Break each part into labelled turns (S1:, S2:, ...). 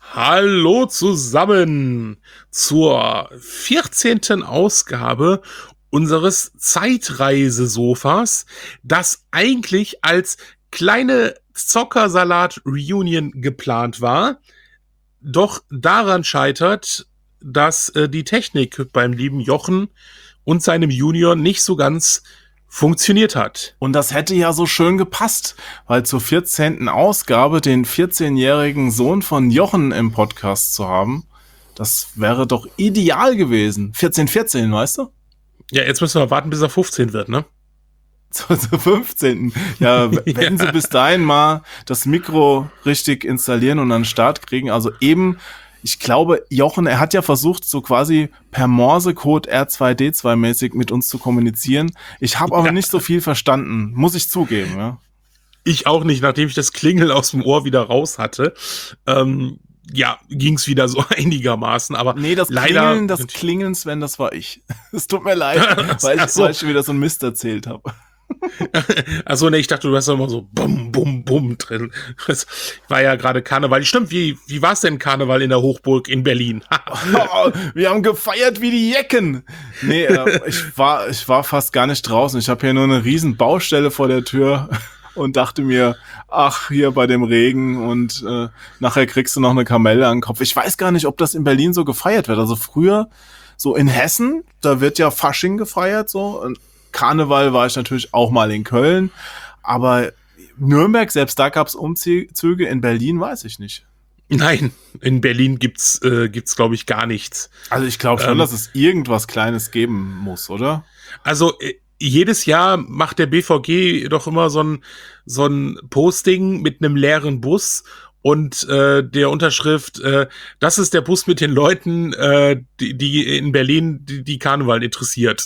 S1: Hallo zusammen zur 14. Ausgabe unseres Zeitreisesofas, das eigentlich als kleine Zockersalat-Reunion geplant war, doch daran scheitert, dass die Technik beim lieben Jochen und seinem Junior nicht so ganz funktioniert hat.
S2: Und das hätte ja so schön gepasst, weil zur 14. Ausgabe den 14-jährigen Sohn von Jochen im Podcast zu haben, das wäre doch ideal gewesen. 14, weißt du?
S1: Ja, jetzt müssen wir warten, bis er 15 wird, ne?
S2: Zur 15. Ja, wenn sie bis dahin mal das Mikro richtig installieren und an den Start kriegen. Also eben, ich glaube, Jochen, er hat ja versucht, so quasi per Morsecode R2D2-mäßig mit uns zu kommunizieren. Ich habe aber nicht so viel verstanden, muss ich zugeben. Ja.
S1: Ich auch nicht, nachdem ich das Klingeln aus dem Ohr wieder raus hatte. Ja, ging's wieder so einigermaßen, aber
S2: nee, das
S1: leider...
S2: Klingeln, Sven, das war ich. Es tut mir leid, weil ich schon wieder so einen Mist erzählt habe.
S1: Achso, ne, ich dachte, du hast immer so bum, bum, bum drin. Das war ja gerade Karneval. Stimmt, wie war's denn Karneval in der Hochburg in Berlin?
S2: Wir haben gefeiert wie die Jecken. Nee, ich war fast gar nicht draußen. Ich habe hier nur eine riesen Baustelle vor der Tür und dachte mir, ach, hier bei dem Regen und nachher kriegst du noch eine Kamelle an den Kopf. Ich weiß gar nicht, ob das in Berlin so gefeiert wird. Also früher, so in Hessen, da wird ja Fasching gefeiert, so. Und Karneval war ich natürlich auch mal in Köln, aber Nürnberg, selbst da gab's Umzüge, in Berlin weiß ich nicht.
S1: Nein, in Berlin gibt's glaube ich, gar nichts.
S2: Also ich glaube schon, dass es irgendwas Kleines geben muss, oder?
S1: Also jedes Jahr macht der BVG doch immer so ein Posting mit einem leeren Bus und der Unterschrift, das ist der Bus mit den Leuten, die in Berlin die Karneval interessiert.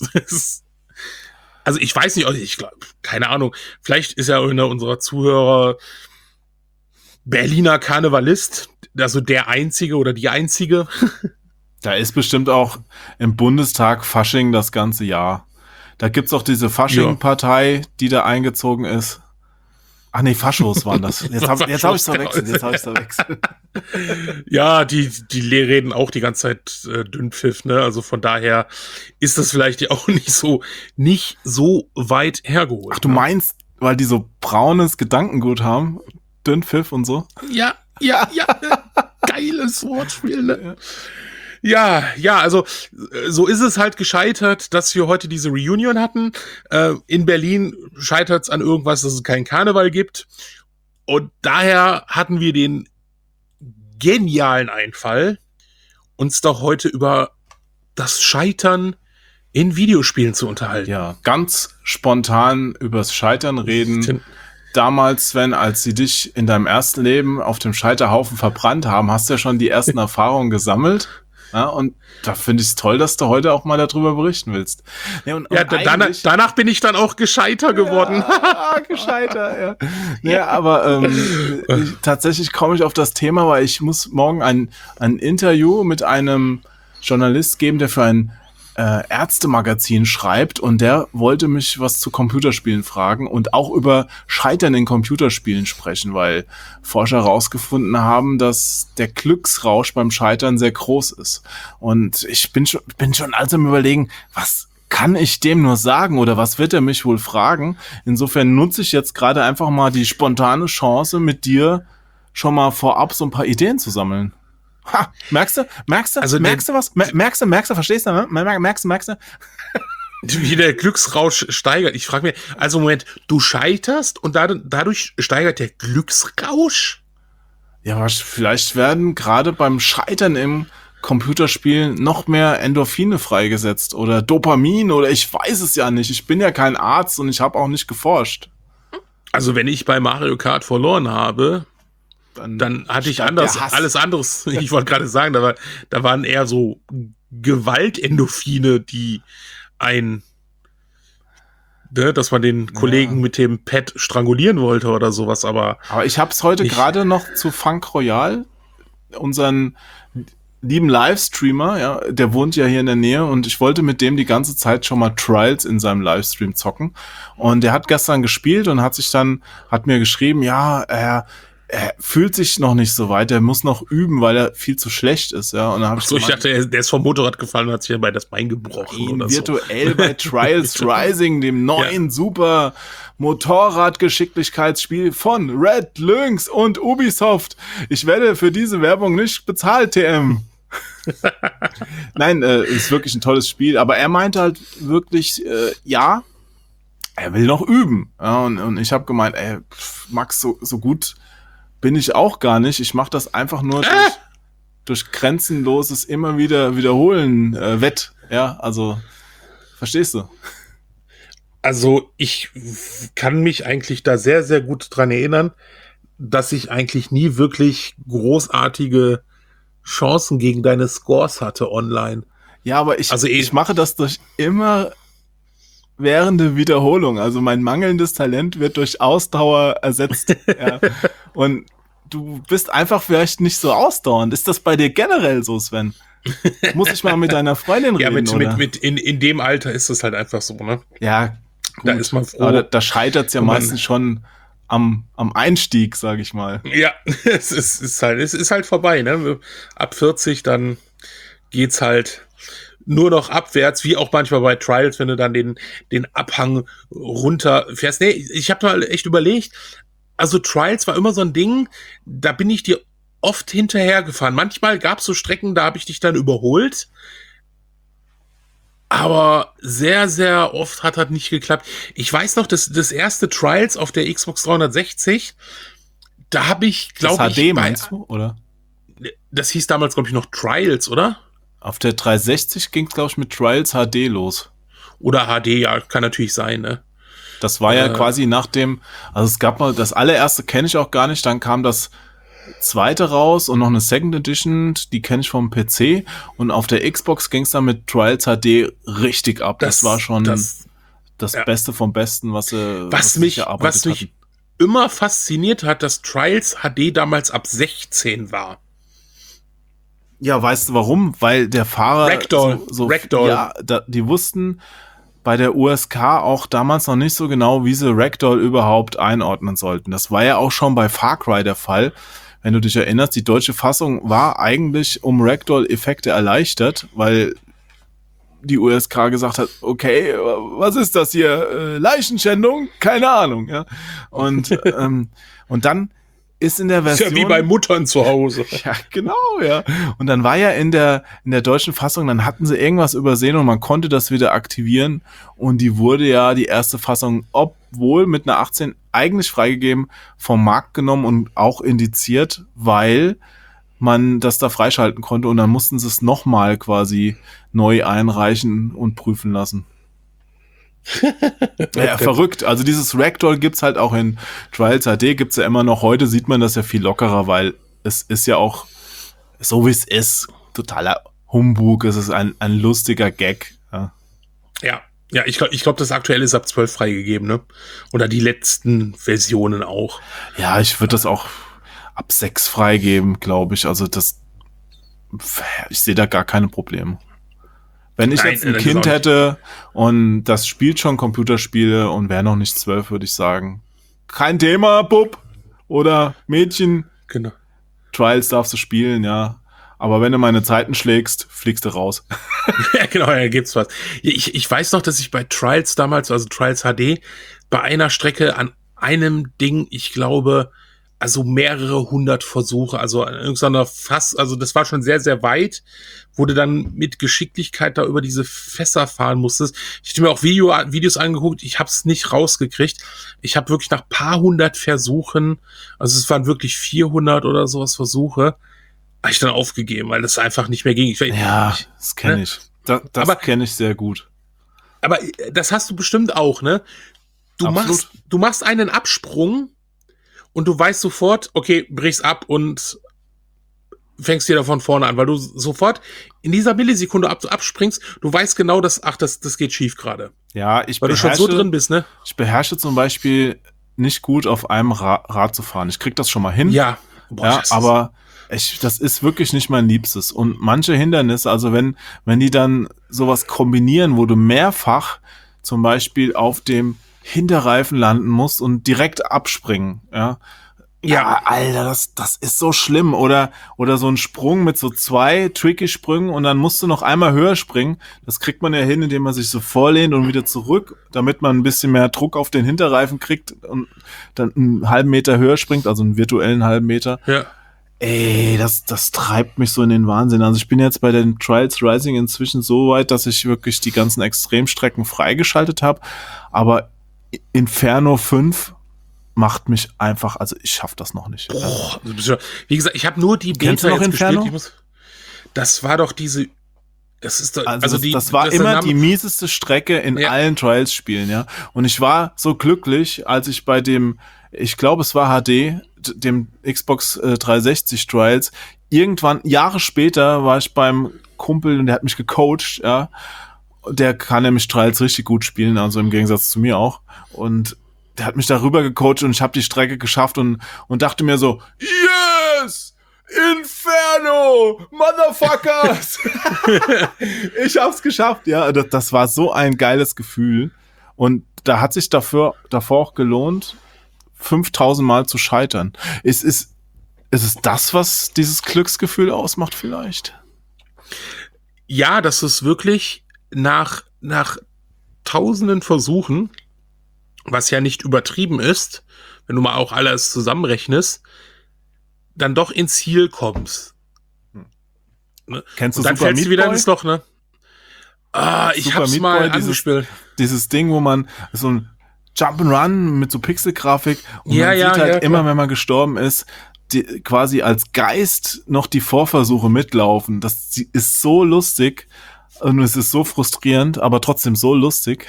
S1: Also ich weiß nicht, ich glaube, keine Ahnung, vielleicht ist ja einer unserer Zuhörer Berliner Karnevalist, also der Einzige oder die Einzige.
S2: Da ist bestimmt auch im Bundestag Fasching das ganze Jahr. Da gibt's auch diese Fasching-Partei, die da eingezogen ist. Ach nee, Faschos waren das. Jetzt hab ich's verwechselt.
S1: Ja, die reden auch die ganze Zeit Dünnpfiff, ne? Also von daher ist das vielleicht ja auch nicht so weit hergeholt.
S2: Ach, du meinst, weil die so braunes Gedankengut haben? Dünnpfiff und so?
S1: Ja. Geiles Wortspiel, ne? Ja, also so ist es halt gescheitert, dass wir heute diese Reunion hatten. In Berlin scheitert es an irgendwas, dass es keinen Karneval gibt. Und daher hatten wir den genialen Einfall, uns doch heute über das Scheitern in Videospielen zu unterhalten.
S2: Ja, ganz spontan übers Scheitern reden. Damals, Sven, als sie dich in deinem ersten Leben auf dem Scheiterhaufen verbrannt haben, hast du ja schon die ersten Erfahrungen gesammelt. Ja, und da finde ich es toll, dass du heute auch mal darüber berichten willst.
S1: Ja, und danach bin ich dann auch gescheiter geworden.
S2: Gescheiter, ja. Ja, aber tatsächlich komme ich auf das Thema, weil ich muss morgen ein Interview mit einem Journalist geben, der für ein Ärztemagazin schreibt, und der wollte mich was zu Computerspielen fragen und auch über Scheitern in Computerspielen sprechen, weil Forscher herausgefunden haben, dass der Glücksrausch beim Scheitern sehr groß ist. Und ich bin schon also im Überlegen, was kann ich dem nur sagen oder was wird er mich wohl fragen? Insofern nutze ich jetzt gerade einfach mal die spontane Chance, mit dir schon mal vorab so ein paar Ideen zu sammeln. Ha, merkst du? Also merkst du was? Merkst du? Verstehst du? Merkst du?
S1: Wie der Glücksrausch steigert. Ich frage mich, also Moment, du scheiterst und dadurch steigert der Glücksrausch?
S2: Ja, vielleicht werden gerade beim Scheitern im Computerspiel noch mehr Endorphine freigesetzt oder Dopamin oder ich weiß es ja nicht. Ich bin ja kein Arzt und ich habe auch nicht geforscht.
S1: Also wenn ich bei Mario Kart verloren habe, dann hatte ich alles anderes. Ich wollte gerade sagen, da waren eher so Gewaltendorphine, die dass man den Kollegen mit dem Pad strangulieren wollte oder sowas, aber
S2: ich habe es heute gerade noch zu Funk Royal, unseren lieben Livestreamer, ja, der wohnt ja hier in der Nähe und ich wollte mit dem die ganze Zeit schon mal Trials in seinem Livestream zocken und der hat gestern gespielt und hat mir geschrieben, ja, er fühlt sich noch nicht so weit, er muss noch üben, weil er viel zu schlecht ist, ja. Und dann hab
S1: ich dachte, der ist vom Motorrad gefallen und hat sich dabei das Bein gebrochen oder
S2: virtuell bei Trials Rising, dem neuen super Motorradgeschicklichkeitsspiel von Red Lynx und Ubisoft. Ich werde für diese Werbung nicht bezahlt, TM. Nein, ist wirklich ein tolles Spiel, aber er meinte halt wirklich, ja, er will noch üben. Ja, und ich habe gemeint, ey, Max, so gut bin ich auch gar nicht. Ich mache das einfach nur durch grenzenloses immer wieder wiederholen wett. Ja, also, verstehst du?
S1: Also ich kann mich eigentlich da sehr, sehr gut dran erinnern, dass ich eigentlich nie wirklich großartige Chancen gegen deine Scores hatte online.
S2: Ja, aber ich mache das durch immer währende Wiederholung. Also mein mangelndes Talent wird durch Ausdauer ersetzt. Ja. Und du bist einfach vielleicht nicht so ausdauernd. Ist das bei dir generell so, Sven? Muss ich mal mit deiner Freundin reden?
S1: Ja, in dem Alter ist es halt einfach so, ne?
S2: Ja, gut.
S1: Da ist man froh.
S2: Aber da scheitert es ja meistens schon am Einstieg, sag ich mal.
S1: Ja, es ist halt vorbei, ne? Ab 40, dann geht's halt nur noch abwärts, wie auch manchmal bei Trials, wenn du dann den Abhang runterfährst. Nee, ich habe mal echt überlegt, also Trials war immer so ein Ding, da bin ich dir oft hinterhergefahren. Manchmal gab's so Strecken, da habe ich dich dann überholt, aber sehr, sehr oft hat das nicht geklappt. Ich weiß noch, das erste Trials auf der Xbox 360, da habe ich, glaube ich...
S2: Das HD meinst du, oder?
S1: Das hieß damals, glaube ich, noch Trials, oder?
S2: Auf der 360 ging es, glaube ich, mit Trials HD los.
S1: Oder HD, ja, kann natürlich sein, ne?
S2: Das war ja quasi nach dem, also es gab mal, das allererste kenne ich auch gar nicht, dann kam das zweite raus und noch eine Second Edition, die kenne ich vom PC, und auf der Xbox ging es dann mit Trials HD richtig ab. Das war schon das Beste vom Besten, was mich
S1: immer fasziniert hat, dass Trials HD damals ab 16 war.
S2: Ja, weißt du warum? Weil der Fahrer
S1: Ragdoll.
S2: Ja, die wussten bei der USK auch damals noch nicht so genau, wie sie Ragdoll überhaupt einordnen sollten. Das war ja auch schon bei Far Cry der Fall. Wenn du dich erinnerst, die deutsche Fassung war eigentlich um Ragdoll-Effekte erleichtert, weil die USK gesagt hat, okay, was ist das hier? Leichenschändung? Keine Ahnung. Ja. Und dann ist in der Version...
S1: Ist ja wie bei Muttern zu Hause.
S2: Ja, genau, ja. Und dann war ja in der deutschen Fassung, dann hatten sie irgendwas übersehen und man konnte das wieder aktivieren. Und die wurde ja, die erste Fassung, obwohl mit einer 18 eigentlich freigegeben, vom Markt genommen und auch indiziert, weil man das da freischalten konnte. Und dann mussten sie es nochmal quasi neu einreichen und prüfen lassen. Ja, verrückt. Also dieses Ragdoll gibt's halt auch in Trials HD, gibt's ja immer noch. Heute sieht man das ja viel lockerer, weil es ist ja auch, so wie es ist, totaler Humbug. Es ist ein lustiger Gag.
S1: Ja, ich glaube, das aktuelle ist ab 12 freigegeben, ne? Oder die letzten Versionen auch.
S2: Ja, ich würde das auch ab 6 freigeben, glaube ich. Also ich sehe da gar keine Probleme. Wenn ich jetzt ein Kind hätte und das spielt schon Computerspiele und wäre noch nicht 12, würde ich sagen, kein Thema, Bub oder Mädchen.
S1: Genau.
S2: Trials darfst du spielen, ja. Aber wenn du meine Zeiten schlägst, fliegst du raus.
S1: Ja, genau, da gibt's was. Ich weiß noch, dass ich bei Trials damals, also Trials HD, bei einer Strecke an einem Ding, ich glaube, also mehrere 100 Versuche, also an irgendeiner also das war schon sehr, sehr weit, wo du dann mit Geschicklichkeit da über diese Fässer fahren musstest. Ich habe mir auch Videos angeguckt, ich habe es nicht rausgekriegt. Ich habe wirklich nach paar 100 Versuchen, also es waren wirklich 400 oder sowas Versuche, habe ich dann aufgegeben, weil das einfach nicht mehr ging.
S2: Das kenne ich. Das kenne ich sehr gut.
S1: Aber das hast du bestimmt auch, ne? Du machst einen Absprung und du weißt sofort, okay, brichst ab und fängst wieder von vorne an, weil du sofort in dieser Millisekunde abspringst, du weißt genau, dass, das geht schief gerade.
S2: Ja,
S1: weil du schon so drin bist, ne?
S2: Ich beherrsche zum Beispiel nicht gut auf einem Rad zu fahren. Ich krieg das schon mal hin.
S1: Ja.
S2: Aber das ist wirklich nicht mein Liebstes. Und manche Hindernisse, also wenn die dann sowas kombinieren, wo du mehrfach zum Beispiel auf dem Hinterreifen landen musst und direkt abspringen, ja, Ja, Alter, das ist so schlimm. Oder so ein Sprung mit so 2 tricky Sprüngen und dann musst du noch einmal höher springen. Das kriegt man ja hin, indem man sich so vorlehnt und wieder zurück, damit man ein bisschen mehr Druck auf den Hinterreifen kriegt und dann einen halben Meter höher springt, also einen virtuellen halben Meter.
S1: Ja.
S2: Ey, das treibt mich so in den Wahnsinn. Also ich bin jetzt bei den Trials Rising inzwischen so weit, dass ich wirklich die ganzen Extremstrecken freigeschaltet habe. Aber Inferno 5 macht mich einfach, also ich schaff das noch nicht.
S1: Boah, wie gesagt, ich habe nur die
S2: Kennst du
S1: Beta
S2: noch
S1: jetzt
S2: Inferno?
S1: gespielt. Das war doch diese, das ist doch,
S2: das war immer die mieseste Strecke in allen Trials-Spielen, ja. Und ich war so glücklich, als ich bei dem, ich glaube es war HD, dem Xbox 360 Trials, irgendwann, Jahre später, war ich beim Kumpel und der hat mich gecoacht, ja. Der kann nämlich Trials richtig gut spielen, also im Gegensatz zu mir auch. Und der hat mich darüber gecoacht und ich habe die Strecke geschafft und dachte mir so, yes! Inferno! Motherfuckers! Ich hab's geschafft, ja. Das war so ein geiles Gefühl. Und da hat sich davor auch gelohnt, 5000 Mal zu scheitern. Ist es das, was dieses Glücksgefühl ausmacht vielleicht?
S1: Ja, das ist wirklich nach tausenden Versuchen, was ja nicht übertrieben ist, wenn du mal auch alles zusammenrechnest, dann doch ins Ziel kommst. Ne?
S2: Kennst du
S1: und dann
S2: Super
S1: fällst du wieder ins Loch, ne? Ich
S2: Super
S1: hab's
S2: Meat
S1: mal
S2: Boy,
S1: angespielt.
S2: Dieses Ding, wo man so ein Jump'n'Run mit so Pixelgrafik und man sieht halt immer, wenn man gestorben ist, quasi als Geist noch die Vorversuche mitlaufen. Das ist so lustig und es ist so frustrierend, aber trotzdem so lustig.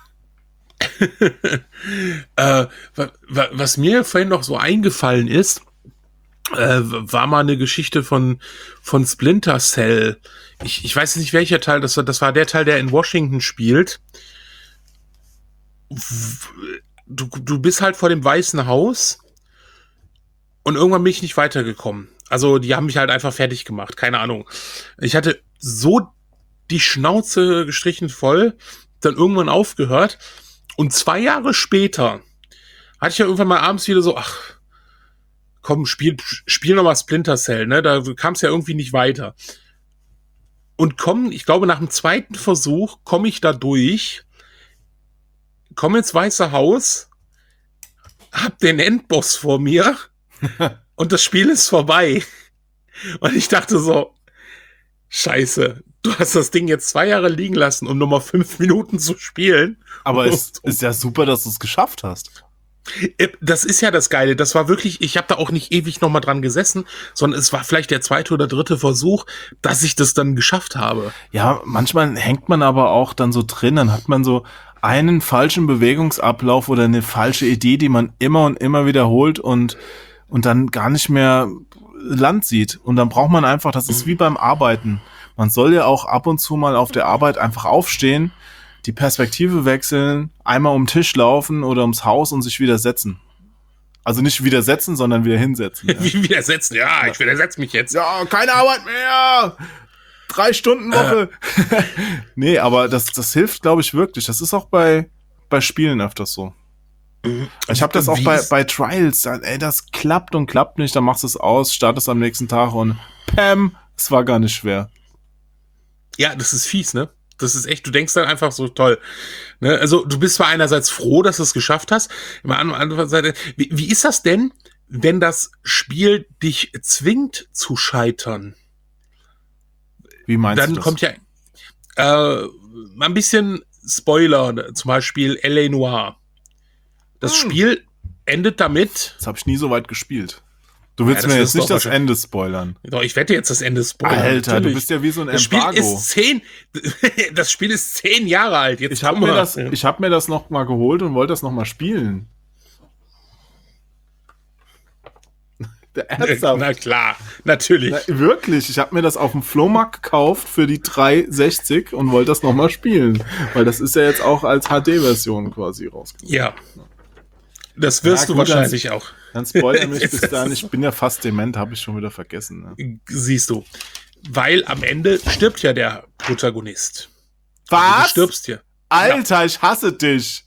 S1: Was mir vorhin noch so eingefallen ist, war mal eine Geschichte von Splinter Cell. Ich weiß nicht, welcher Teil das war. Das war der Teil, der in Washington spielt. Du bist halt vor dem Weißen Haus und irgendwann bin ich nicht weitergekommen. Also die haben mich halt einfach fertig gemacht. Keine Ahnung. Ich hatte so die Schnauze gestrichen voll, dann irgendwann aufgehört. Und 2 Jahre später hatte ich ja irgendwann mal abends wieder so, ach, komm, spiel noch mal Splinter Cell, ne? Da kam es ja irgendwie nicht weiter. Und ich glaube, nach dem 2. Versuch komme ich da durch, komme ins Weiße Haus, hab den Endboss vor mir und das Spiel ist vorbei. Und ich dachte so, Scheiße, du hast das Ding jetzt 2 Jahre liegen lassen, um nochmal 5 Minuten zu spielen.
S2: Aber es ist ja super, dass du es geschafft hast.
S1: Das ist ja das Geile. Das war wirklich, ich habe da auch nicht ewig nochmal dran gesessen, sondern es war vielleicht der 2. oder 3. Versuch, dass ich das dann geschafft habe.
S2: Ja, manchmal hängt man aber auch dann so drin, dann hat man so einen falschen Bewegungsablauf oder eine falsche Idee, die man immer und immer wiederholt und dann gar nicht mehr Land sieht. Und dann braucht man einfach, das ist wie beim Arbeiten. Man soll ja auch ab und zu mal auf der Arbeit einfach aufstehen, die Perspektive wechseln, einmal um den Tisch laufen oder ums Haus und sich wieder setzen. Also nicht widersetzen, sondern wieder hinsetzen. Ja.
S1: Wie widersetzen? Ja, ich widersetze mich jetzt.
S2: Ja, keine Arbeit mehr! 3 Stunden Woche! Nee, aber das hilft, glaube ich, wirklich. Das ist auch bei Spielen öfters so. Ich habe das auch bei Trials. Ey, das klappt und klappt nicht. Dann machst du es aus, startest am nächsten Tag und Pam, es war gar nicht schwer.
S1: Ja, das ist fies, ne? Das ist echt, du denkst dann einfach so, toll. Ne? Also du bist zwar einerseits froh, dass du es geschafft hast, immer andererseits Seite, wie ist das denn, wenn das Spiel dich zwingt zu scheitern?
S2: Wie meinst du das?
S1: Dann kommt ja ein bisschen Spoiler, zum Beispiel L.A. Noire. Das Spiel endet damit.
S2: Das habe ich nie so weit gespielt. Du willst mir jetzt nicht das Ende spoilern.
S1: Doch, ich werde jetzt das Ende spoilern.
S2: Alter, natürlich. Du bist ja wie so ein Embargo.
S1: Das Spiel ist 10 Jahre alt. Jetzt
S2: ich hab mir das noch mal geholt und wollte das noch mal spielen.
S1: Ernsthaft? Na klar, natürlich.
S2: Wirklich, ich habe mir das auf dem Flohmarkt gekauft für die 360 und wollte das noch mal spielen. Weil das ist ja jetzt auch als HD-Version quasi rausgekommen.
S1: Ja. Das wirst du wahrscheinlich auch.
S2: Dann spoilern mich bis dahin. Ich bin ja fast dement, habe ich schon wieder vergessen. Ne?
S1: Siehst du. Weil am Ende stirbt ja der Protagonist.
S2: Was?
S1: Also du stirbst hier.
S2: Alter, ja. Ich hasse dich.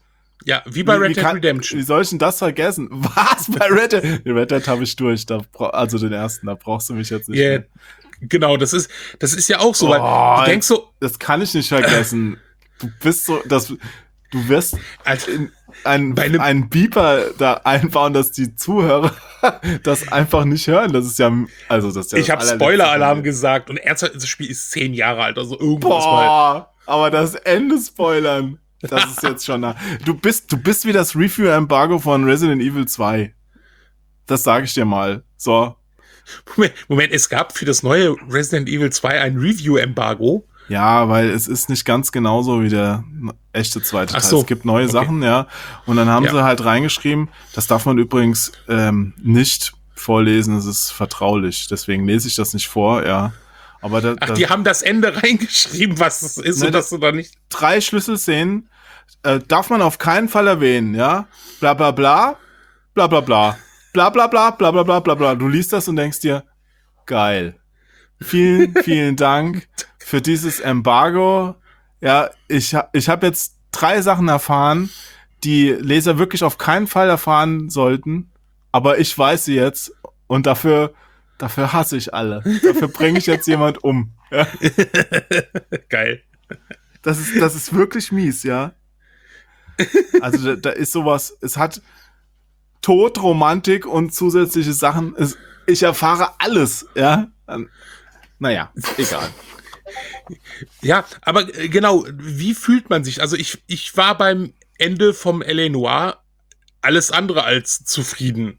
S1: Ja, wie bei Red Dead Redemption.
S2: Wie soll ich denn das vergessen? Was? Bei Red Dead habe ich durch. Also den ersten, da brauchst du mich jetzt nicht mehr.
S1: Genau, das ist ja auch so, weil du denkst so.
S2: Das kann ich nicht vergessen. Du bist so, du wirst einen Beeper da einbauen, dass die Zuhörer das einfach nicht hören. Das ist ja,
S1: ich habe Spoiler-Alarm gesagt und ernsthaft, das Spiel ist 10 Jahre alt, also irgendwas mal.
S2: Aber das Ende spoilern, das ist jetzt schon nah. Du bist wie das Review-Embargo von Resident Evil 2. Das sage ich dir mal. So.
S1: Moment, es gab für das neue Resident Evil 2 ein Review-Embargo.
S2: Ja, weil es ist nicht ganz genauso wie der echte zweite Teil.
S1: So.
S2: Es gibt neue Sachen, ja. Und dann haben sie halt reingeschrieben, das darf man übrigens nicht vorlesen, es ist vertraulich. Deswegen lese ich das nicht vor, ja. Aber
S1: die haben das Ende reingeschrieben, was es ist, und dass du da nicht...
S2: 3 Schlüsselszenen darf man auf keinen Fall erwähnen, ja. Bla bla bla, bla bla bla. Bla bla bla, bla bla bla bla bla. Du liest das und denkst dir, geil. Vielen, vielen Dank für dieses Embargo. Ja, ich hab jetzt 3 Sachen erfahren, die Leser wirklich auf keinen Fall erfahren sollten. Aber ich weiß sie jetzt und dafür hasse ich alle. Dafür bringe ich jetzt jemand um. Ja.
S1: Geil.
S2: Das ist wirklich mies, ja. Also da ist sowas, es hat Tod, Romantik und zusätzliche Sachen. Ich erfahre alles, ja. Naja, egal.
S1: Ja, aber genau, wie fühlt man sich? Also ich war beim Ende vom L.A. Noire alles andere als zufrieden.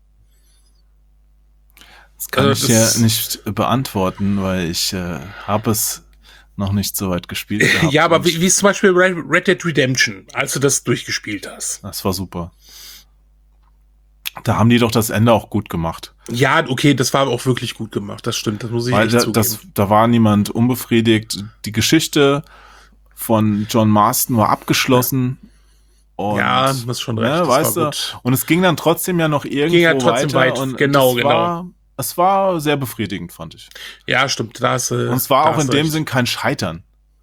S2: Das kann ich ja nicht beantworten, weil ich habe es noch nicht so weit gespielt gehabt.
S1: Ja, aber wie ist zum Beispiel Red Dead Redemption, als du das durchgespielt hast?
S2: Das war super. Da haben die doch das Ende auch gut gemacht.
S1: Ja, okay, das war auch wirklich gut gemacht, das stimmt, das muss ich echt zugeben.
S2: Da war niemand unbefriedigt. Die Geschichte von John Marston war abgeschlossen. Und,
S1: ja, du hast schon recht, das
S2: weißt
S1: war gut.
S2: Und es ging dann trotzdem ja noch irgendwo weiter. Und
S1: genau.
S2: Es war sehr befriedigend, fand ich.
S1: Ja, stimmt. Und
S2: es war auch in dem Sinn kein Scheitern.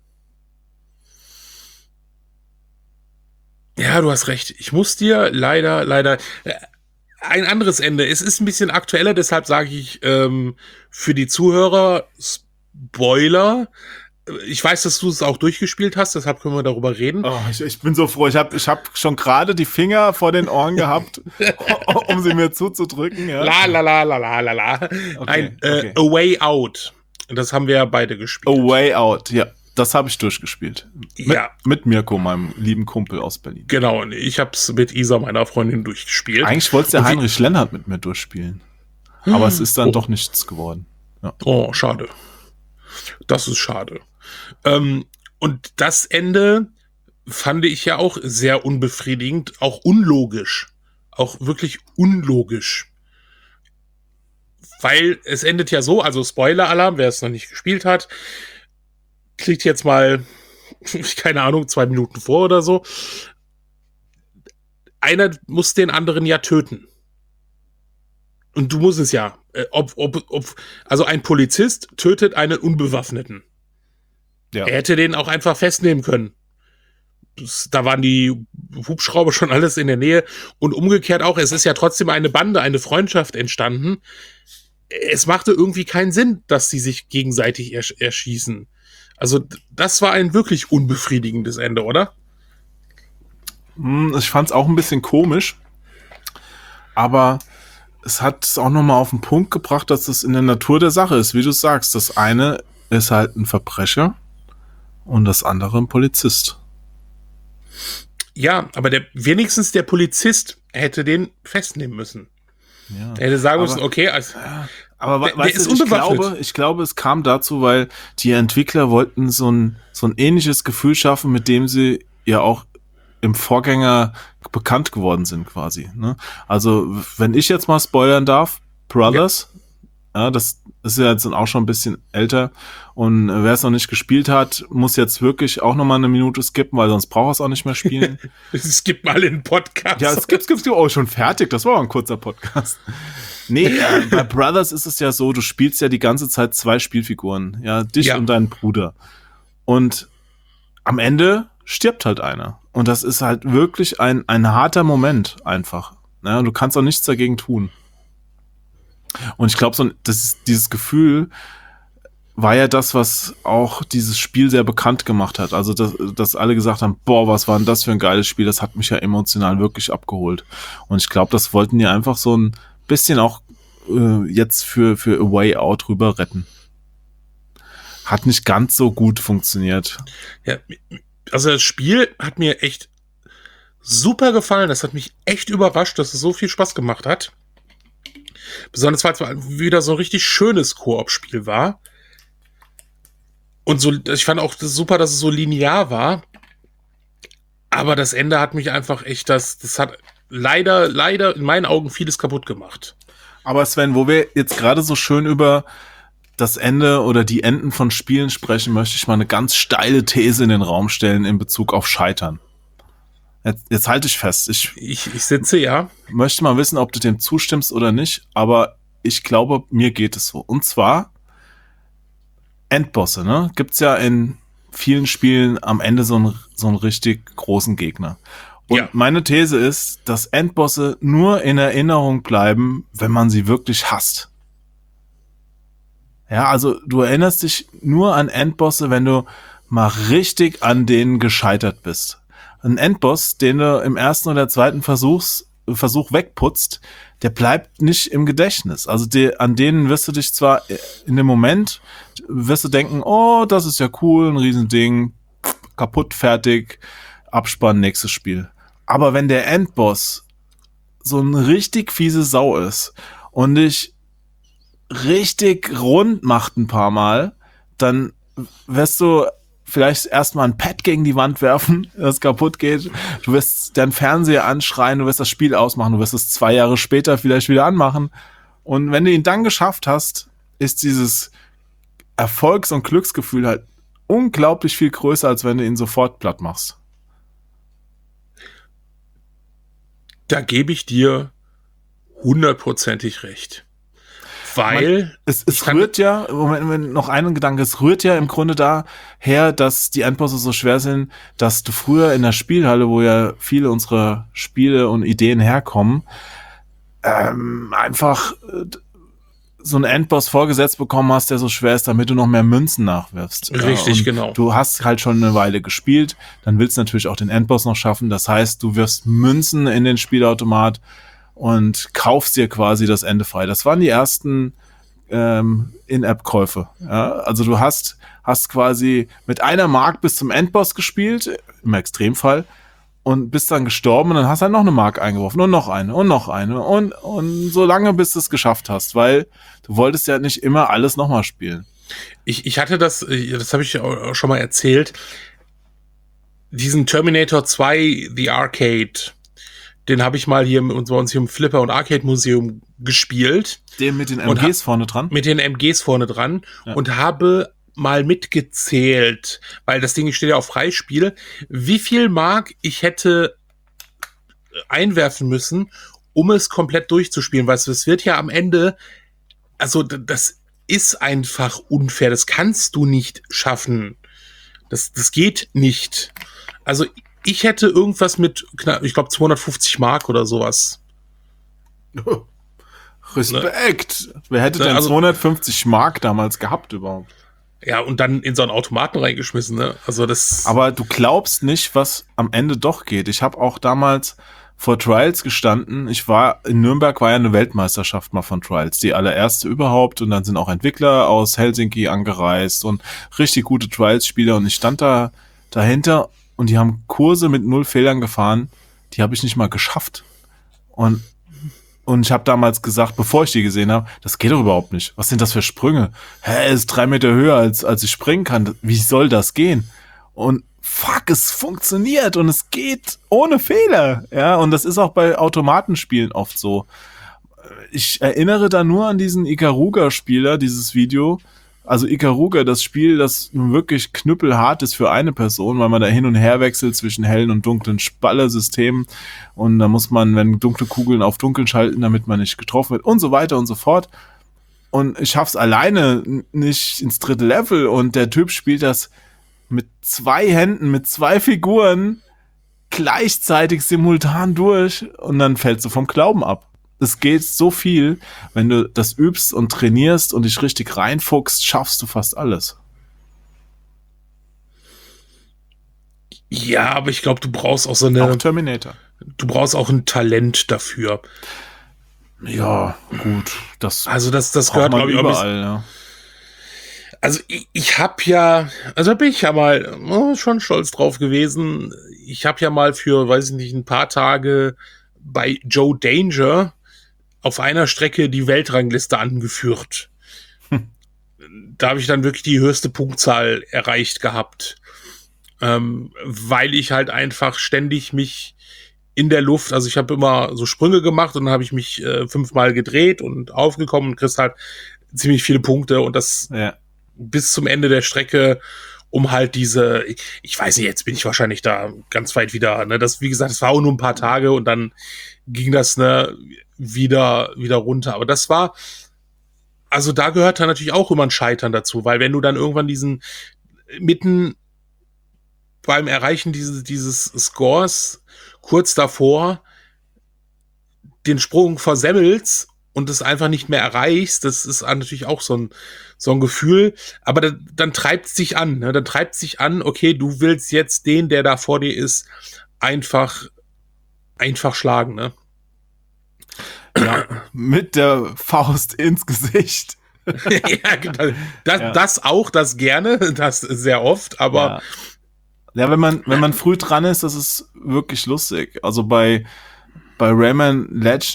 S1: Ja, du hast recht. Ich muss dir leider ein anderes Ende. Es ist ein bisschen aktueller, deshalb sage ich für die Zuhörer Spoiler. Ich weiß, dass du es auch durchgespielt hast, deshalb können wir darüber reden.
S2: Oh, ich bin so froh. Ich hab schon gerade die Finger vor den Ohren gehabt, um sie mir zuzudrücken. Ja.
S1: La. Okay, A Way Out. Das haben wir ja beide gespielt.
S2: A Way Out, ja. Das habe ich durchgespielt. Mit Mirko, meinem lieben Kumpel aus Berlin.
S1: Genau, und ich habe es mit Isa, meiner Freundin, durchgespielt.
S2: Eigentlich wollte der Heinrich Lennart mit mir durchspielen. Aber es ist dann doch nichts geworden. Ja.
S1: Oh, schade. Das ist schade. Und das Ende fand ich ja auch sehr unbefriedigend, auch unlogisch. Auch wirklich unlogisch. Weil es endet ja so, also Spoiler-Alarm, wer es noch nicht gespielt hat, kriegt jetzt mal, keine Ahnung, 2 Minuten vor oder so. Einer muss den anderen ja töten. Und du musst es ja. Also ein Polizist tötet einen Unbewaffneten. Ja. Er hätte den auch einfach festnehmen können. Da waren die Hubschrauber schon alles in der Nähe. Und umgekehrt auch, es ist ja trotzdem eine Bande, eine Freundschaft entstanden. Es machte irgendwie keinen Sinn, dass sie sich gegenseitig erschießen. Also das war ein wirklich unbefriedigendes Ende, oder?
S2: Ich fand es auch ein bisschen komisch. Aber es hat es auch nochmal auf den Punkt gebracht, dass es in der Natur der Sache ist. Wie du sagst, das eine ist halt ein Verbrecher und das andere ein Polizist.
S1: Ja, aber wenigstens der Polizist hätte den festnehmen müssen. Ja. Er hätte sagen müssen, okay,
S2: aber weißt du, ich glaube, es kam dazu, weil die Entwickler wollten so ein ähnliches Gefühl schaffen, mit dem sie ja auch im Vorgänger bekannt geworden sind quasi. Ne? Also, wenn ich jetzt mal spoilern darf, Brothers, ja, das ist ja jetzt auch schon ein bisschen älter und wer es noch nicht gespielt hat, muss jetzt wirklich auch noch mal eine Minute skippen, weil sonst braucht er es auch nicht mehr spielen.
S1: Skip mal in den Podcast.
S2: Ja, skip. Oh, schon fertig, das war auch ein kurzer Podcast. Nee, bei Brothers ist es ja so, du spielst ja die ganze Zeit 2 Spielfiguren, ja, dich und deinen Bruder. Und am Ende stirbt halt einer. Und das ist halt wirklich ein harter Moment einfach. Ja, und du kannst auch nichts dagegen tun. Und ich glaube, dieses Gefühl war ja das, was auch dieses Spiel sehr bekannt gemacht hat. Also, dass alle gesagt haben, boah, was war denn das für ein geiles Spiel? Das hat mich ja emotional wirklich abgeholt. Und ich glaube, das wollten die einfach so ein bisschen auch jetzt für A Way Out rüber retten. Hat nicht ganz so gut funktioniert.
S1: Ja, also das Spiel hat mir echt super gefallen. Das hat mich echt überrascht, dass es so viel Spaß gemacht hat. Besonders weil es wieder so ein richtig schönes Koop-Spiel war. Und so, ich fand auch super, dass es so linear war. Aber das Ende hat mich einfach echt, das hat leider in meinen Augen vieles kaputt gemacht.
S2: Aber Sven, wo wir jetzt gerade so schön über das Ende oder die Enden von Spielen sprechen, möchte ich mal eine ganz steile These in den Raum stellen in Bezug auf Scheitern. Jetzt halte ich fest.
S1: Ich sitze, ja.
S2: Möchte mal wissen, ob du dem zustimmst oder nicht, aber ich glaube, mir geht es so. Und zwar Endbosse, ne? Gibt's ja in vielen Spielen am Ende so einen richtig großen Gegner. Und ja, meine These ist, dass Endbosse nur in Erinnerung bleiben, wenn man sie wirklich hasst. Ja, also du erinnerst dich nur an Endbosse, wenn du mal richtig an denen gescheitert bist. Ein Endboss, den du im ersten oder zweiten Versuch wegputzt, der bleibt nicht im Gedächtnis. Also an denen wirst du dich zwar in dem Moment, wirst du denken, oh, das ist ja cool, ein Riesending, kaputt, fertig, Abspann, nächstes Spiel. Aber wenn der Endboss so eine richtig fiese Sau ist und dich richtig rund macht ein paar Mal, dann wirst du vielleicht erstmal ein Pad gegen die Wand werfen, das kaputt geht. Du wirst deinen Fernseher anschreien, du wirst das Spiel ausmachen, du wirst es 2 Jahre später vielleicht wieder anmachen. Und wenn du ihn dann geschafft hast, ist dieses Erfolgs- und Glücksgefühl halt unglaublich viel größer, als wenn du ihn sofort platt machst.
S1: Da gebe ich dir 100%ig recht. Weil
S2: es rührt ja, Moment, noch einen Gedanke, es rührt ja im Grunde daher, dass die Endbosse so schwer sind, dass du früher in der Spielhalle, wo ja viele unserer Spiele und Ideen herkommen, einfach so einen Endboss vorgesetzt bekommen hast, der so schwer ist, damit du noch mehr Münzen nachwirfst.
S1: Richtig, ja, genau.
S2: Du hast halt schon eine Weile gespielt, dann willst du natürlich auch den Endboss noch schaffen. Das heißt, du wirfst Münzen in den Spielautomat und kaufst dir quasi das Ende frei. Das waren die ersten In-App-Käufe. Ja? Also du hast quasi mit 1 Mark bis zum Endboss gespielt, im Extremfall, und bist dann gestorben und dann hast du halt noch 1 Mark eingeworfen und noch eine und noch eine und so lange, bis du es geschafft hast, weil du wolltest ja nicht immer alles nochmal spielen.
S1: Ich hatte das habe ich auch schon mal erzählt, diesen Terminator 2, The Arcade, den habe ich mal hier bei uns hier im Flipper- und Arcade-Museum gespielt.
S2: Den mit den MGs vorne dran?
S1: Mit den MGs vorne dran, ja. Und habe mal mitgezählt, weil das Ding steht ja auf Freispiel, wie viel Mark ich hätte einwerfen müssen, um es komplett durchzuspielen. Weil es wird ja am Ende, also das ist einfach unfair. Das kannst du nicht schaffen. Das geht nicht. Also ich hätte irgendwas mit, ich glaube 250 Mark oder sowas.
S2: Respekt. Ne? Wer hätte denn 250 Mark damals gehabt überhaupt?
S1: Ja, und dann in so einen Automaten reingeschmissen, ne? Also das.
S2: Aber du glaubst nicht, was am Ende doch geht. Ich habe auch damals vor Trials gestanden. In Nürnberg war ja eine Weltmeisterschaft mal von Trials, die allererste überhaupt. Und dann sind auch Entwickler aus Helsinki angereist und richtig gute Trials-Spieler. Und ich stand dahinter und die haben Kurse mit 0 Fehlern gefahren. Die habe ich nicht mal geschafft. Und ich habe damals gesagt, bevor ich die gesehen habe, das geht doch überhaupt nicht. Was sind das für Sprünge? Es ist 3 Meter höher, als ich springen kann. Wie soll das gehen? Und fuck, es funktioniert und es geht ohne Fehler. Ja, und das ist auch bei Automatenspielen oft so. Ich erinnere da nur an diesen Ikaruga-Spieler, dieses Video. Also Ikaruga, das Spiel, das nun wirklich knüppelhart ist für eine Person, weil man da hin und her wechselt zwischen hellen und dunklen Spallersystemen und da muss man, wenn dunkle Kugeln auf dunkeln schalten, damit man nicht getroffen wird und so weiter und so fort. Und ich schaff's alleine nicht ins 3. Level und der Typ spielt das mit 2 Händen, mit 2 Figuren gleichzeitig simultan durch und dann fällst du vom Glauben ab. Es geht so viel, wenn du das übst und trainierst und dich richtig reinfuchst, schaffst du fast alles.
S1: Ja, aber ich glaube, du brauchst auch
S2: auch Terminator.
S1: Du brauchst auch ein Talent dafür.
S2: Ja, gut. Das
S1: gehört, glaube ich,
S2: überall, ja.
S1: Also ich habe ja, also bin ich ja mal schon stolz drauf gewesen. Ich habe ja mal für, weiß ich nicht, ein paar Tage bei Joe Danger auf einer Strecke die Weltrangliste angeführt. Da habe ich dann wirklich die höchste Punktzahl erreicht gehabt. Weil ich halt einfach ständig mich in der Luft, also ich habe immer so Sprünge gemacht und dann habe ich mich 5-mal gedreht und aufgekommen und kriegst halt ziemlich viele Punkte und das bis zum Ende der Strecke, um halt diese, ich weiß nicht, jetzt bin ich wahrscheinlich da ganz weit wieder, ne, das, wie gesagt, das war auch nur ein paar Tage und dann ging das, ne, wieder runter, aber das war, also da gehört dann natürlich auch immer ein Scheitern dazu, weil wenn du dann irgendwann mitten beim Erreichen dieses Scores kurz davor den Sprung versemmelst und es einfach nicht mehr erreichst, das ist natürlich auch so ein Gefühl, aber dann treibt es dich an, ne? Dann treibt es dich an, okay, du willst jetzt den, der da vor dir ist, einfach schlagen, ne?
S2: Ja, mit der Faust ins Gesicht.
S1: Ja, genau. Das auch, das gerne, das sehr oft, aber
S2: ja, wenn man früh dran ist, das ist wirklich lustig. Also bei Rayman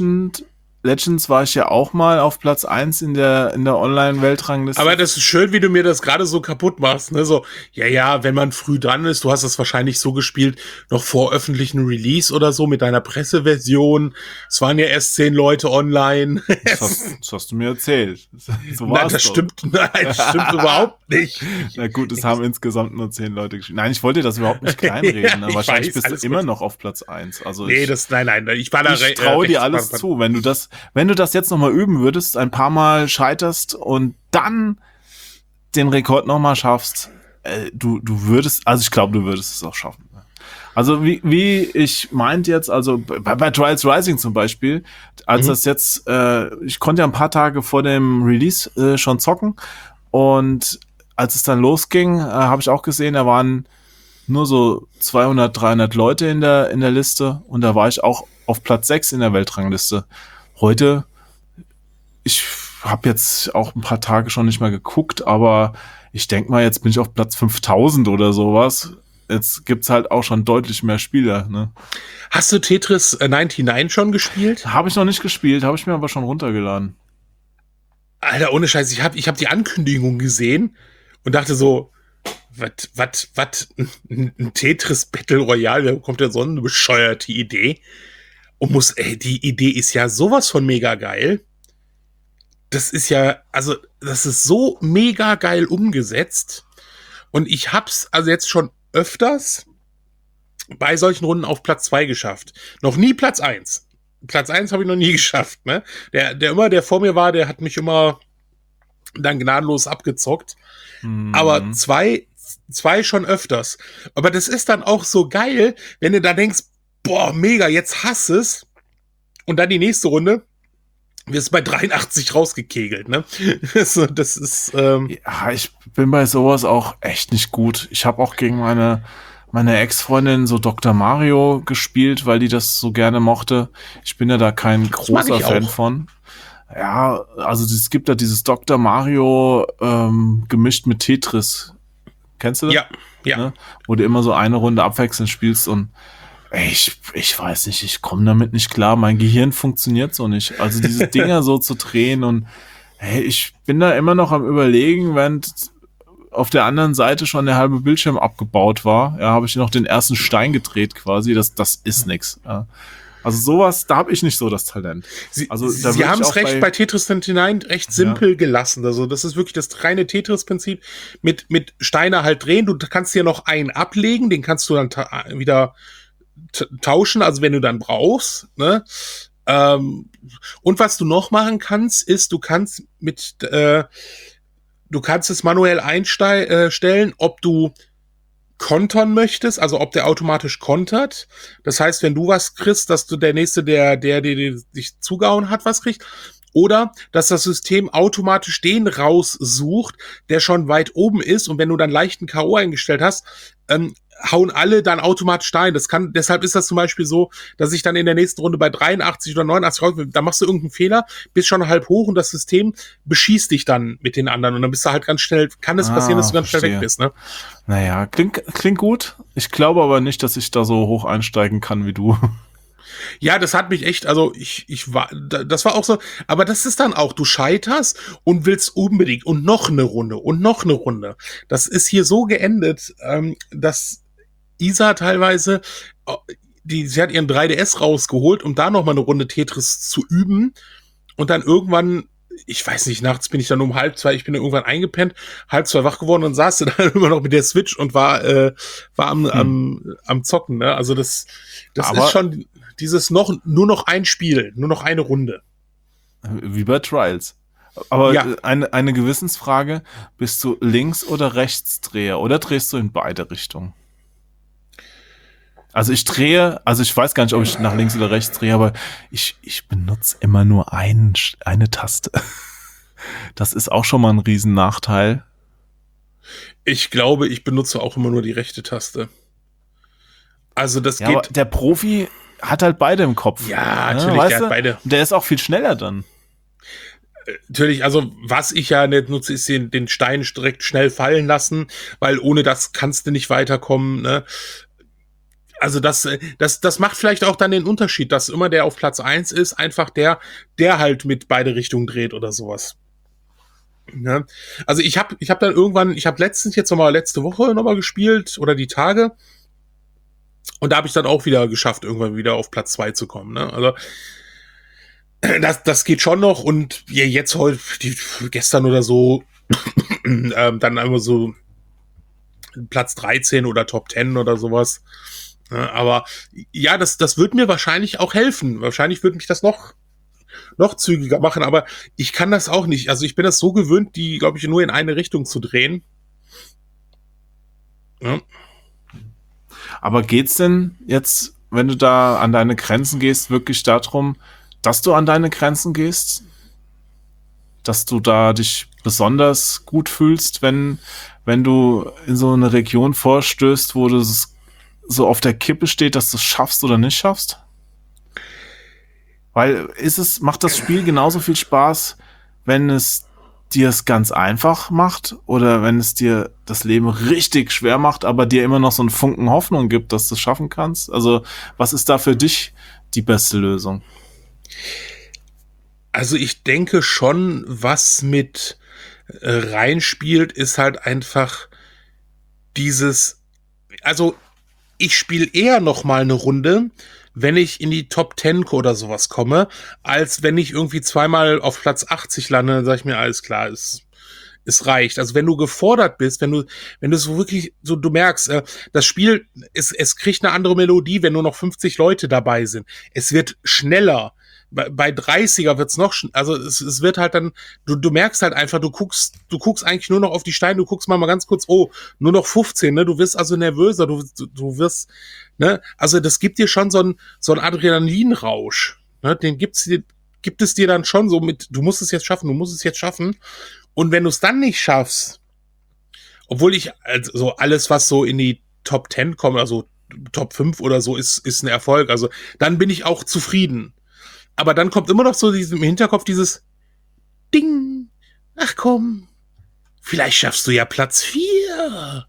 S2: Legends war ich ja auch mal auf Platz 1 in der Online-Weltrangliste.
S1: Aber das ist schön, wie du mir das gerade so kaputt machst, ne? So, ja, wenn man früh dran ist, du hast das wahrscheinlich so gespielt, noch vor öffentlichen Release oder so, mit deiner Presseversion. Es waren ja erst 10 Leute online.
S2: Das hast du mir erzählt.
S1: So war's. Das stimmt überhaupt nicht.
S2: Na gut, es haben insgesamt nur 10 Leute gespielt. Nein, ich wollte das überhaupt nicht kleinreden. Ne? Wahrscheinlich bist du immer noch auf Platz 1. Also
S1: nein, ich war da
S2: ich traue dir alles zu. Wenn du das jetzt nochmal üben würdest, ein paar Mal scheiterst und dann den Rekord nochmal schaffst, du würdest, also ich glaube, du würdest es auch schaffen. Also wie ich meinte jetzt, also bei Trials Rising zum Beispiel, als das jetzt, ich konnte ja ein paar Tage vor dem Release schon zocken und als es dann losging, habe ich auch gesehen, da waren nur so 200, 300 Leute in der Liste und da war ich auch auf Platz 6 in der Weltrangliste. Heute, ich habe jetzt auch ein paar Tage schon nicht mehr geguckt, aber ich denke mal, jetzt bin ich auf Platz 5000 oder sowas. Jetzt gibt's halt auch schon deutlich mehr Spieler. Ne?
S1: Hast du Tetris 99 schon gespielt?
S2: Habe ich noch nicht gespielt, habe ich mir aber schon runtergeladen.
S1: Alter, ohne Scheiß, ich hab die Ankündigung gesehen und dachte so, was, ein Tetris Battle Royale, da kommt ja so eine bescheuerte Idee. Und die Idee ist ja sowas von mega geil. Das ist ja, also, das ist so mega geil umgesetzt. Und ich hab's also jetzt schon öfters bei solchen Runden auf Platz 2 geschafft. Noch nie Platz 1. Platz 1 habe ich noch nie geschafft, ne? Der vor mir war, der hat mich immer dann gnadenlos abgezockt. Aber zwei schon öfters. Aber das ist dann auch so geil, wenn du da denkst, boah, mega, jetzt hast es. Und dann die nächste Runde wirst bei 83 rausgekegelt, ne? Das ist,
S2: ja, ich bin bei sowas auch echt nicht gut. Ich habe auch gegen meine Ex-Freundin so Dr. Mario gespielt, weil die das so gerne mochte. Ich bin ja da kein großer Fan von. Ja, also es gibt da dieses Dr. Mario gemischt mit Tetris. Kennst du das?
S1: Ja.
S2: Ne? Wo du immer so eine Runde abwechselnd spielst und ich weiß nicht, ich komme damit nicht klar. Mein Gehirn funktioniert so nicht. Also diese Dinger so zu drehen und ich bin da immer noch am Überlegen, während auf der anderen Seite schon der halbe Bildschirm abgebaut war. Ja, habe ich noch den ersten Stein gedreht quasi. Das ist nix. Ja. Also sowas, da habe ich nicht so das Talent.
S1: Sie haben es recht bei Tetris 99 recht simpel gelassen. Also das ist wirklich das reine Tetris-Prinzip mit Steine halt drehen. Du kannst dir noch einen ablegen, den kannst du dann wieder tauschen, also wenn du dann brauchst. Ne? Und was du noch machen kannst, ist, du kannst es manuell einstellen, ob du kontern möchtest, also ob der automatisch kontert. Das heißt, wenn du was kriegst, dass du der Nächste, der dich zugehauen hat, was kriegt. Oder, dass das System automatisch den raussucht, der schon weit oben ist. Und wenn du dann leichten K.O. eingestellt hast, hauen alle dann automatisch da ein. Deshalb ist das zum Beispiel so, dass ich dann in der nächsten Runde bei 83 oder 89 raus, da machst du irgendeinen Fehler, bist schon halb hoch und das System beschießt dich dann mit den anderen und dann bist du halt ganz schnell, kann es passieren, dass du ganz schnell weg bist, ne?
S2: Naja, klingt gut. Ich glaube aber nicht, dass ich da so hoch einsteigen kann wie du.
S1: Ja, das hat mich echt, also das war auch so, aber das ist dann auch, du scheiterst und willst unbedingt und noch eine Runde und noch eine Runde. Das ist hier so geendet, dass Isa teilweise, sie hat ihren 3DS rausgeholt, um da noch mal eine Runde Tetris zu üben und dann irgendwann, ich weiß nicht, nachts bin ich dann um 1:30, ich bin dann irgendwann eingepennt, 1:30 wach geworden und saß dann immer noch mit der Switch und war am Zocken, ne? Also das ist schon dieses nur noch ein Spiel, nur noch eine Runde.
S2: Wie bei Trials. Aber
S1: ja.
S2: Eine Gewissensfrage, bist du Links- oder Rechtsdreher oder drehst du in beide Richtungen? Also ich weiß gar nicht, ob ich nach links oder rechts drehe, aber ich benutze immer nur eine Taste. Das ist auch schon mal ein Riesennachteil.
S1: Ich glaube, ich benutze auch immer nur die rechte Taste. Also das geht.
S2: Aber der Profi hat halt beide im Kopf.
S1: Ja, natürlich, der hat beide.
S2: Der ist auch viel schneller dann.
S1: Natürlich, also was ich ja nicht nutze, ist den Stein direkt schnell fallen lassen, weil ohne das kannst du nicht weiterkommen, ne? Also das macht vielleicht auch dann den Unterschied, dass immer der auf Platz 1 ist, einfach der halt mit beide Richtungen dreht oder sowas. Ja. Also ich habe dann irgendwann, letzte Woche nochmal gespielt oder die Tage und da habe ich dann auch wieder geschafft, irgendwann wieder auf Platz 2 zu kommen, ne? Also das geht schon noch und ja, jetzt heute, gestern oder so, dann einmal so Platz 13 oder Top 10 oder sowas. Aber ja, das wird mir wahrscheinlich auch helfen. Wahrscheinlich würde mich das noch zügiger machen, aber ich kann das auch nicht. Also ich bin das so gewöhnt, die, glaube ich, nur in eine Richtung zu drehen. Ja.
S2: Aber geht's denn jetzt, wenn du da an deine Grenzen gehst, wirklich darum, dass du an deine Grenzen gehst? Dass du da dich besonders gut fühlst, wenn du in so eine Region vorstößt, wo du so auf der Kippe steht, dass du es schaffst oder nicht schaffst? Weil macht das Spiel genauso viel Spaß, wenn es dir es ganz einfach macht oder wenn es dir das Leben richtig schwer macht, aber dir immer noch so einen Funken Hoffnung gibt, dass du es schaffen kannst? Also was ist da für dich die beste Lösung?
S1: Also ich denke schon, was mit reinspielt, ist halt einfach dieses, also ich spiele eher noch mal eine Runde, wenn ich in die Top 10 oder sowas komme, als wenn ich irgendwie zweimal auf Platz 80 lande, dann sage ich mir, alles klar, es reicht. Also wenn du gefordert bist, wenn du so wirklich so, du merkst, das Spiel, es kriegt eine andere Melodie, wenn nur noch 50 Leute dabei sind. Es wird schneller. Bei 30er wird's noch, also es wird halt dann, du merkst halt einfach, du guckst eigentlich nur noch auf die Steine, du guckst mal ganz kurz, oh, nur noch 15, ne, du wirst also nervöser, du wirst, ne, also das gibt dir schon so ein Adrenalinrausch, ne, den gibt es dir dann schon so mit, du musst es jetzt schaffen, und wenn du es dann nicht schaffst, obwohl ich, also alles, was so in die Top 10 kommt, also Top 5 oder so, ist ein Erfolg, also dann bin ich auch zufrieden. Aber dann kommt immer noch so im Hinterkopf dieses Ding. Ach komm, vielleicht schaffst du ja Platz 4.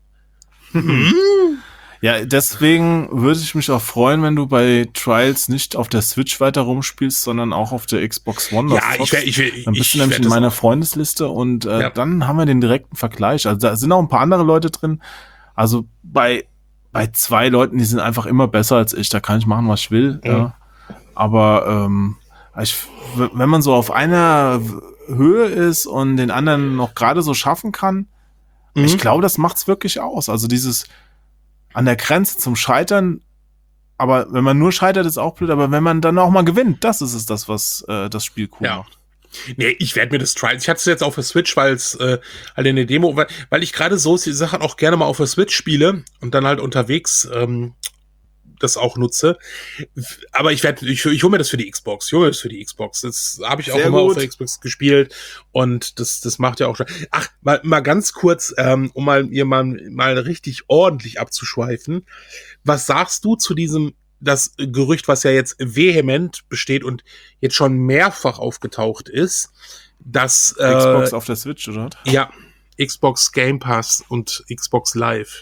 S2: Ja, deswegen würde ich mich auch freuen, wenn du bei Trials nicht auf der Switch weiter rumspielst, sondern auch auf der Xbox One.
S1: Ja, ich will.
S2: Dann bist du nämlich in meiner Freundesliste und dann haben wir den direkten Vergleich. Also da sind auch ein paar andere Leute drin. Also bei 2 Leuten, die sind einfach immer besser als ich. Da kann ich machen, was ich will. Mhm. Ja. Aber wenn man so auf einer Höhe ist und den anderen noch gerade so schaffen kann, ich glaube, das macht's wirklich aus. Also dieses an der Grenze zum Scheitern, aber wenn man nur scheitert, ist auch blöd, aber wenn man dann auch mal gewinnt, das ist es, was das Spiel cool macht.
S1: Nee, ich werde mir das tryen. Ich hatte es jetzt auf der Switch, weil es halt in der Demo, weil ich gerade so die Sachen auch gerne mal auf der Switch spiele und dann halt unterwegs das auch nutze. Aber ich hole mir das für die Xbox. Ich hole mir das für die Xbox. Das habe ich auch immer auf der Xbox gespielt und das macht ja auch schon. Ach, mal ganz kurz, um mal richtig ordentlich abzuschweifen. Was sagst du zu diesem das Gerücht, was ja jetzt vehement besteht und jetzt schon mehrfach aufgetaucht ist, dass
S2: Xbox auf der Switch, oder?
S1: Ja, Xbox Game Pass und Xbox Live.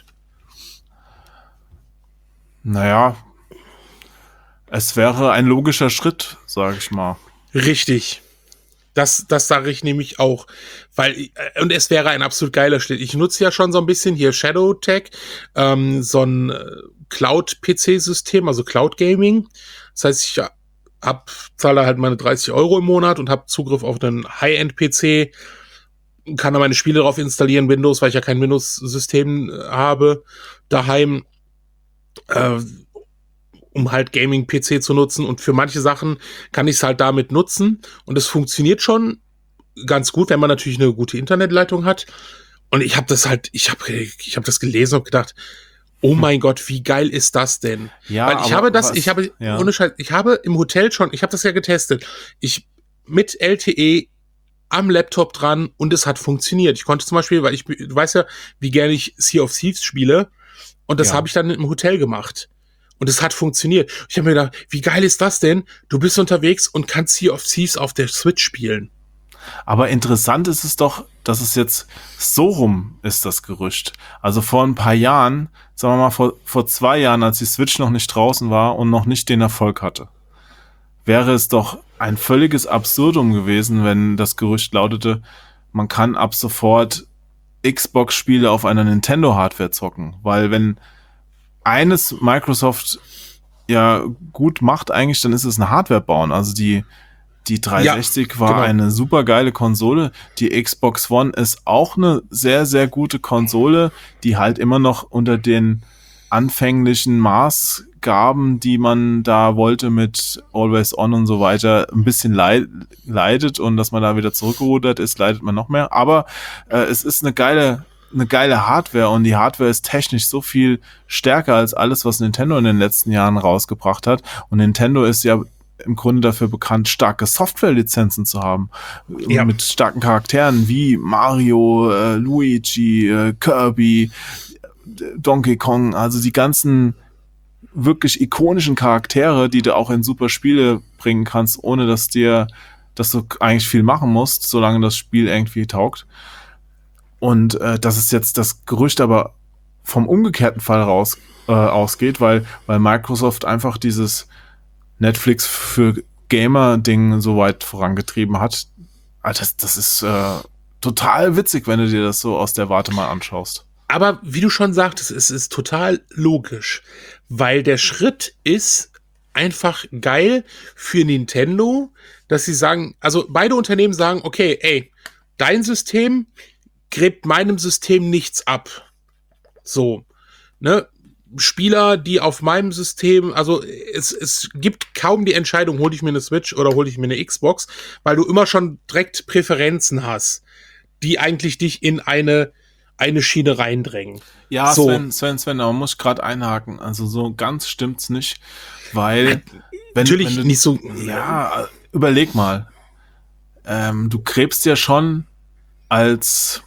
S2: Naja, es wäre ein logischer Schritt, sage ich mal.
S1: Richtig. Das sage ich nämlich auch, weil und es wäre ein absolut geiler Schritt. Ich nutze ja schon so ein bisschen hier Shadowtech, so ein Cloud-PC-System, also Cloud Gaming. Das heißt, ich zahle halt meine 30 € im Monat und habe Zugriff auf einen High-End-PC, kann da meine Spiele drauf installieren, Windows, weil ich ja kein Windows-System habe daheim, um halt Gaming-PC zu nutzen. Und für manche Sachen kann ich es halt damit nutzen. Und es funktioniert schon ganz gut, wenn man natürlich eine gute Internetleitung hat. Und ich habe das halt, ich hab das gelesen und gedacht, oh mein Gott, wie geil ist das denn?
S2: Ja,
S1: weil ohne Scheiß, ich habe im Hotel schon, ich habe das ja getestet, mit LTE am Laptop dran und es hat funktioniert. Ich konnte zum Beispiel, weil du weißt ja, wie gerne ich Sea of Thieves spiele, und das habe ich dann im Hotel gemacht. Und es hat funktioniert. Ich habe mir gedacht, wie geil ist das denn? Du bist unterwegs und kannst Sea of Thieves auf der Switch spielen.
S2: Aber interessant ist es doch, dass es jetzt so rum ist, das Gerücht. Also vor ein paar Jahren, sagen wir mal vor 2 Jahren, als die Switch noch nicht draußen war und noch nicht den Erfolg hatte, wäre es doch ein völliges Absurdum gewesen, wenn das Gerücht lautete, man kann ab sofort Xbox-Spiele auf einer Nintendo-Hardware zocken. Weil wenn eines Microsoft ja gut macht eigentlich, dann ist es eine Hardware bauen. Also die 360 war eine super geile Konsole. Die Xbox One ist auch eine sehr, sehr gute Konsole, die halt immer noch unter den anfänglichen Maßgaben, die man da wollte mit Always On und so weiter, ein bisschen leidet, und dass man da wieder zurückgerudert ist, leidet man noch mehr. Aber es ist eine geile Hardware, und die Hardware ist technisch so viel stärker als alles, was Nintendo in den letzten Jahren rausgebracht hat. Und Nintendo ist ja im Grunde dafür bekannt, starke Software-Lizenzen zu haben. Ja. Mit starken Charakteren wie Mario, Luigi, Kirby, Donkey Kong, also die ganzen wirklich ikonischen Charaktere, die du auch in super Spiele bringen kannst, ohne dass du eigentlich viel machen musst, solange das Spiel irgendwie taugt. Und dass es jetzt das Gerücht aber vom umgekehrten Fall ausgeht, weil Microsoft einfach dieses Netflix für Gamer-Ding so weit vorangetrieben hat. Das ist total witzig, wenn du dir das so aus der Warte mal anschaust.
S1: Aber wie du schon sagtest, es ist total logisch, weil der Schritt ist einfach geil für Nintendo, dass sie sagen, also beide Unternehmen sagen, okay, ey, dein System gräbt meinem System nichts ab. So, ne? Spieler, die auf meinem System, also es gibt kaum die Entscheidung, hole ich mir eine Switch oder hole ich mir eine Xbox, weil du immer schon direkt Präferenzen hast, die eigentlich dich in eine Schiene reindrängen.
S2: Ja, so. Sven, aber muss ich gerade einhaken. Also so ganz stimmt's nicht, weil
S1: natürlich nicht so.
S2: Ja, überleg mal. Du gräbst ja schon als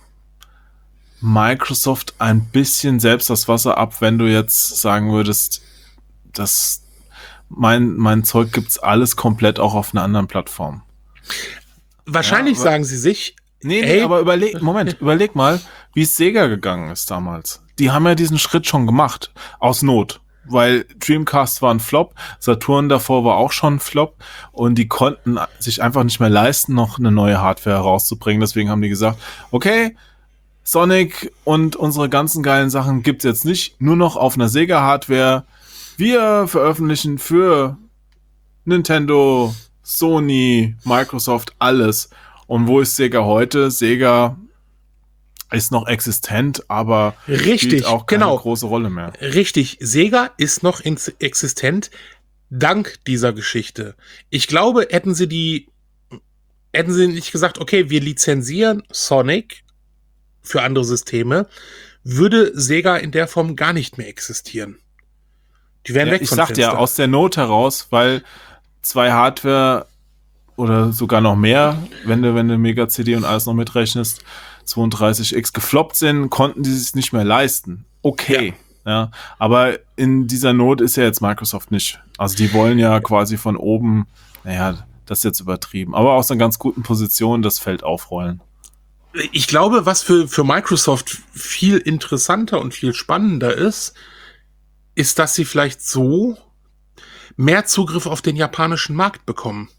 S2: Microsoft ein bisschen selbst das Wasser ab, wenn du jetzt sagen würdest, dass mein Zeug gibt's alles komplett auch auf einer anderen Plattform.
S1: Wahrscheinlich sagen sie sich,
S2: nee, aber überleg mal, wie es Sega gegangen ist damals. Die haben ja diesen Schritt schon gemacht, aus Not. Weil Dreamcast war ein Flop, Saturn davor war auch schon ein Flop, und die konnten sich einfach nicht mehr leisten, noch eine neue Hardware herauszubringen. Deswegen haben die gesagt, okay, Sonic und unsere ganzen geilen Sachen gibt's jetzt nicht, nur noch auf einer Sega-Hardware. Wir veröffentlichen für Nintendo, Sony, Microsoft alles. Und wo ist Sega heute? Sega ist noch existent, aber spielt auch keine große Rolle mehr.
S1: Richtig, Sega ist noch existent, dank dieser Geschichte. Ich glaube, hätten sie die hätten sie nicht gesagt, okay, wir lizenzieren Sonic für andere Systeme, würde Sega in der Form gar nicht mehr existieren. Die wären weg
S2: ich
S1: von
S2: sag
S1: Fenster.
S2: ja, aus der Not heraus, weil 2 Hardware oder sogar noch mehr, wenn du Mega-CD und alles noch mitrechnest, 32X gefloppt sind, konnten die es nicht mehr leisten. Okay. Ja, aber in dieser Not ist ja jetzt Microsoft nicht. Also die wollen ja quasi von oben, naja, das ist jetzt übertrieben, aber aus einer ganz guten Position das Feld aufrollen.
S1: Ich glaube, was für Microsoft viel interessanter und viel spannender ist, dass sie vielleicht so mehr Zugriff auf den japanischen Markt bekommen,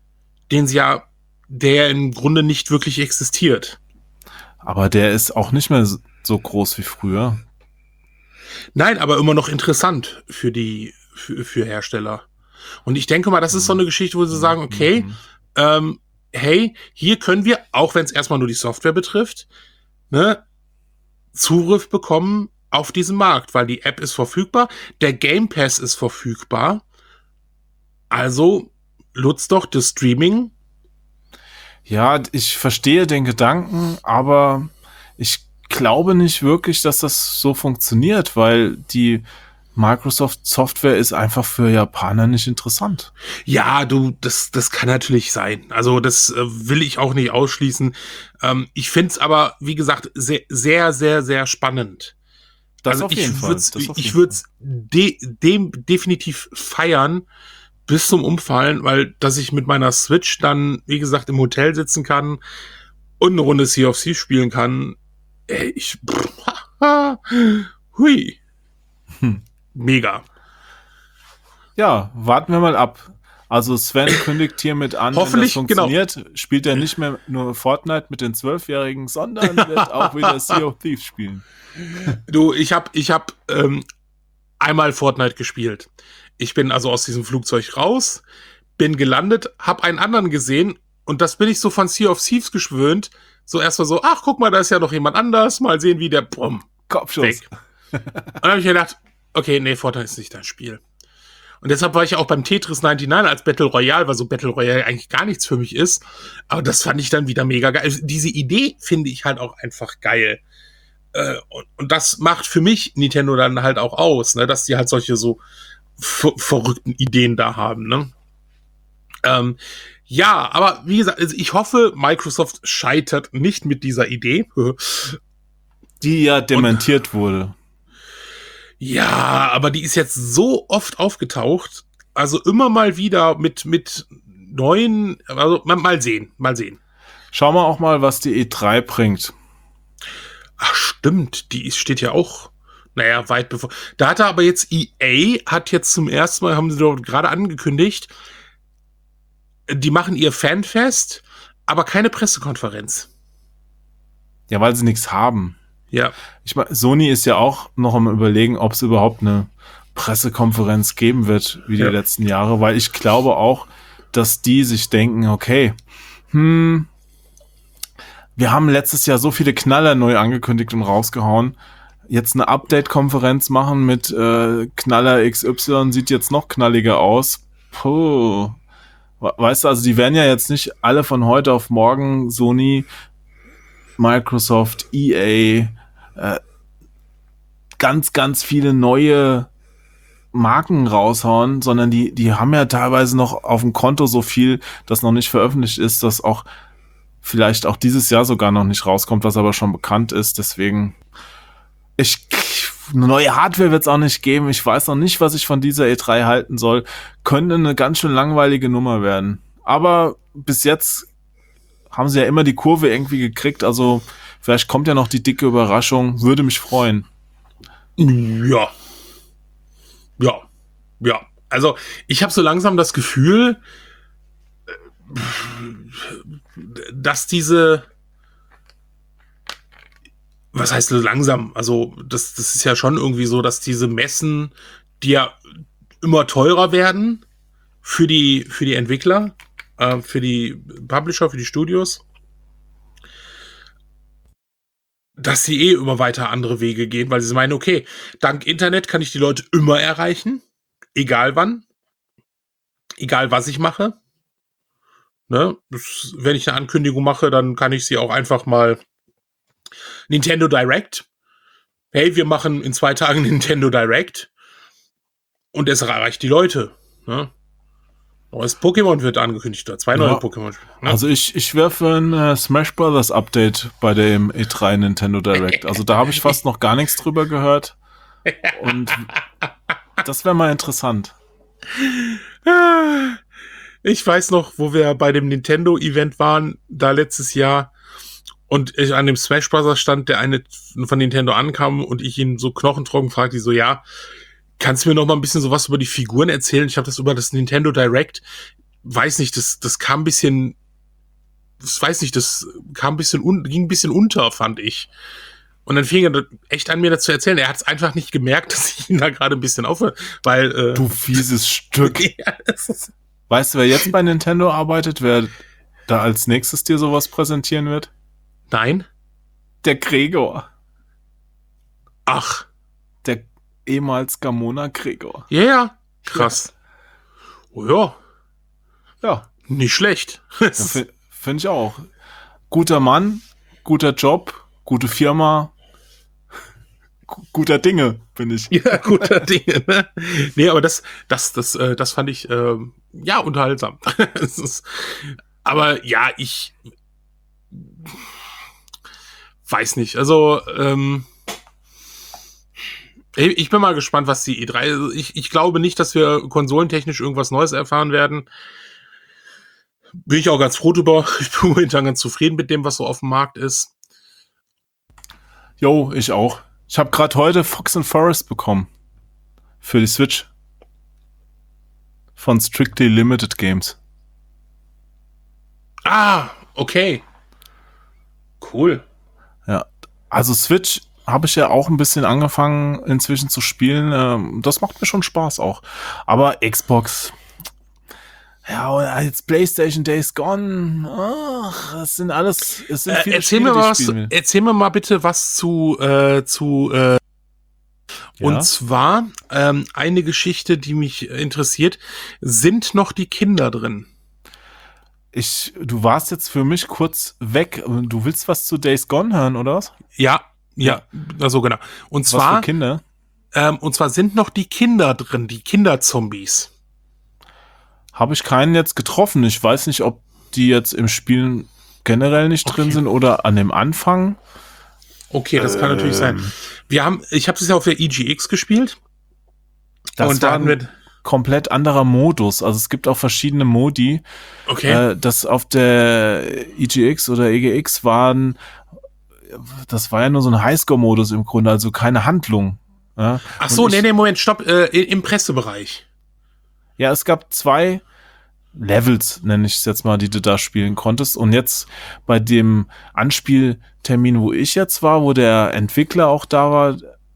S1: der im Grunde nicht wirklich existiert.
S2: Aber der ist auch nicht mehr so groß wie früher.
S1: Nein, aber immer noch interessant für Hersteller. Und ich denke mal, das ist so eine Geschichte, wo sie sagen, okay, hey, hier können wir, auch wenn es erstmal nur die Software betrifft, ne, Zugriff bekommen auf diesen Markt, weil die App ist verfügbar, der Game Pass ist verfügbar. Also nutzt doch das Streaming.
S2: Ja, ich verstehe den Gedanken, aber ich glaube nicht wirklich, dass das so funktioniert, weil die Microsoft-Software ist einfach für Japaner nicht interessant.
S1: Ja, das kann natürlich sein. Also das will ich auch nicht ausschließen. Ich finde es aber, wie gesagt, sehr, sehr, sehr, sehr spannend.
S2: Das
S1: also
S2: auf jeden Fall.
S1: Ich würde es definitiv feiern bis zum Umfallen, weil dass ich mit meiner Switch dann, wie gesagt, im Hotel sitzen kann und eine Runde Sea of Thieves spielen kann. Hui. Mega.
S2: Ja, warten wir mal ab. Also Sven kündigt hiermit an,
S1: hoffentlich,
S2: wenn das funktioniert, spielt er nicht mehr nur Fortnite mit den 12-Jährigen, sondern wird auch wieder Sea of Thieves spielen.
S1: Du, ich hab einmal Fortnite gespielt. Ich bin also aus diesem Flugzeug raus, bin gelandet, hab einen anderen gesehen und das bin ich so von Sea of Thieves geschwöhnt. So erstmal so, ach, guck mal, da ist ja noch jemand anders, mal sehen, wie der
S2: Kopfschuss.
S1: Weg. Und dann habe ich mir gedacht, okay, nee, Fortnite ist nicht dein Spiel. Und deshalb war ich ja auch beim Tetris 99 als Battle Royale, weil so Battle Royale eigentlich gar nichts für mich ist. Aber das fand ich dann wieder mega geil. Also diese Idee finde ich halt auch einfach geil. Und das macht für mich Nintendo dann halt auch aus, ne, dass die halt solche so verrückten Ideen da haben, ne? Ja, aber wie gesagt, also ich hoffe, Microsoft scheitert nicht mit dieser Idee.
S2: Die ja dementiert wurde.
S1: Ja, aber die ist jetzt so oft aufgetaucht, also immer mal wieder mit neuen, also mal sehen.
S2: Schauen wir auch mal, was die E3 bringt.
S1: Ach stimmt, steht ja auch, naja, weit bevor. Da hat er aber jetzt hat jetzt zum ersten Mal, haben sie doch gerade angekündigt, die machen ihr Fanfest, aber keine Pressekonferenz.
S2: Ja, weil sie nichts haben.
S1: Ja.
S2: Ich meine, Sony ist ja auch noch am Überlegen, ob es überhaupt eine Pressekonferenz geben wird, wie die letzten Jahre, weil ich glaube auch, dass die sich denken, okay, wir haben letztes Jahr so viele Knaller neu angekündigt und rausgehauen. Jetzt eine Update-Konferenz machen mit Knaller XY sieht jetzt noch knalliger aus. Puh. Weißt du, also die werden ja jetzt nicht alle von heute auf morgen Sony, Microsoft, EA, ganz, ganz viele neue Marken raushauen, sondern die haben ja teilweise noch auf dem Konto so viel, das noch nicht veröffentlicht ist, dass auch vielleicht auch dieses Jahr sogar noch nicht rauskommt, was aber schon bekannt ist. Deswegen, eine neue Hardware wird es auch nicht geben. Ich weiß noch nicht, was ich von dieser E3 halten soll. Könnte eine ganz schön langweilige Nummer werden. Aber bis jetzt haben sie ja immer die Kurve irgendwie gekriegt. Also vielleicht kommt ja noch die dicke Überraschung. Würde mich freuen.
S1: Ja. Also ich habe so langsam das Gefühl, dass was heißt so langsam? Also das ist ja schon irgendwie so, dass diese Messen, die ja immer teurer werden für die Entwickler, für die Publisher, für die Studios, dass sie immer weiter andere Wege gehen, weil sie meinen, okay, dank Internet kann ich die Leute immer erreichen, egal wann, egal was ich mache. Ne? Wenn ich eine Ankündigung mache, dann kann ich sie auch einfach mal Nintendo Direct. Hey, wir machen in 2 Tagen Nintendo Direct. Und es erreicht die Leute. Ne? Neues Pokémon wird angekündigt, oder 2 neue Pokémon. Ne?
S2: Also ich wäre für ein Smash Brothers Update bei dem E3 Nintendo Direct. Also da habe ich fast noch gar nichts drüber gehört. Und das wäre mal interessant.
S1: Ich weiß noch, wo wir bei dem Nintendo-Event waren, da letztes Jahr, und ich an dem Smash Bros. Stand, der eine von Nintendo ankam und ich ihn so knochentrocken fragte, so, ja, kannst du mir noch mal ein bisschen sowas über die Figuren erzählen? Ich habe das über das Nintendo Direct, weiß nicht, das kam ein bisschen, ging ein bisschen unter, fand ich. Und dann fing er echt an, mir das zu erzählen. Er hat es einfach nicht gemerkt, dass ich ihn da gerade ein bisschen aufhöre, weil...
S2: Du fieses Stück.
S1: Ja,
S2: weißt du, wer jetzt bei Nintendo arbeitet, wer da als nächstes dir sowas präsentieren wird?
S1: Nein?
S2: Der Gregor.
S1: Ach.
S2: Der ehemals Gamona Gregor.
S1: Ja, yeah. Krass. Ja. Oh ja.
S2: Ja.
S1: Nicht schlecht.
S2: Ja, Finde ich auch. Guter Mann, guter Job, gute Firma, guter Dinge, bin ich.
S1: Ja, guter Dinge, ne? Nee, aber das fand ich, ja, unterhaltsam. Aber ja, ich weiß nicht. Also, ich bin mal gespannt, was die E3... Also ich glaube nicht, dass wir konsolentechnisch irgendwas Neues erfahren werden. Bin ich auch ganz froh drüber. Ich bin momentan ganz zufrieden mit dem, was so auf dem Markt ist.
S2: Jo, ich auch. Ich habe gerade heute Fox and Forest bekommen. Für die Switch. Von Strictly Limited Games.
S1: Ah, okay. Cool.
S2: Ja, also Switch habe ich ja auch ein bisschen angefangen inzwischen zu spielen. Das macht mir schon Spaß auch. Aber Xbox, ja, jetzt PlayStation Days Gone, ach, es sind viele
S1: erzähl mir mal bitte was zu und zwar eine Geschichte, die mich interessiert. Sind noch die Kinder drin?
S2: Du warst jetzt für mich kurz weg. Du willst was zu Days Gone hören, oder was?
S1: Ja, also genau. Und
S2: was
S1: zwar
S2: für Kinder?
S1: Und zwar sind noch die Kinder drin, die Kinderzombies.
S2: Habe ich keinen jetzt getroffen. Ich weiß nicht, ob die jetzt im Spiel generell nicht drin sind oder an dem Anfang.
S1: Okay, das kann natürlich sein. Ich habe es ja auf der EGX gespielt.
S2: Das war ein komplett anderer Modus. Also es gibt auch verschiedene Modi.
S1: Okay.
S2: Das auf der EGX oder EGX das war ja nur so ein Highscore-Modus im Grunde, also keine Handlung. Ja?
S1: Ach so, nee, Moment, stopp, im Pressebereich.
S2: Ja, es gab 2 Levels, nenne ich es jetzt mal, die du da spielen konntest. Und jetzt bei dem Anspieltermin, wo ich jetzt war, wo der Entwickler auch da war,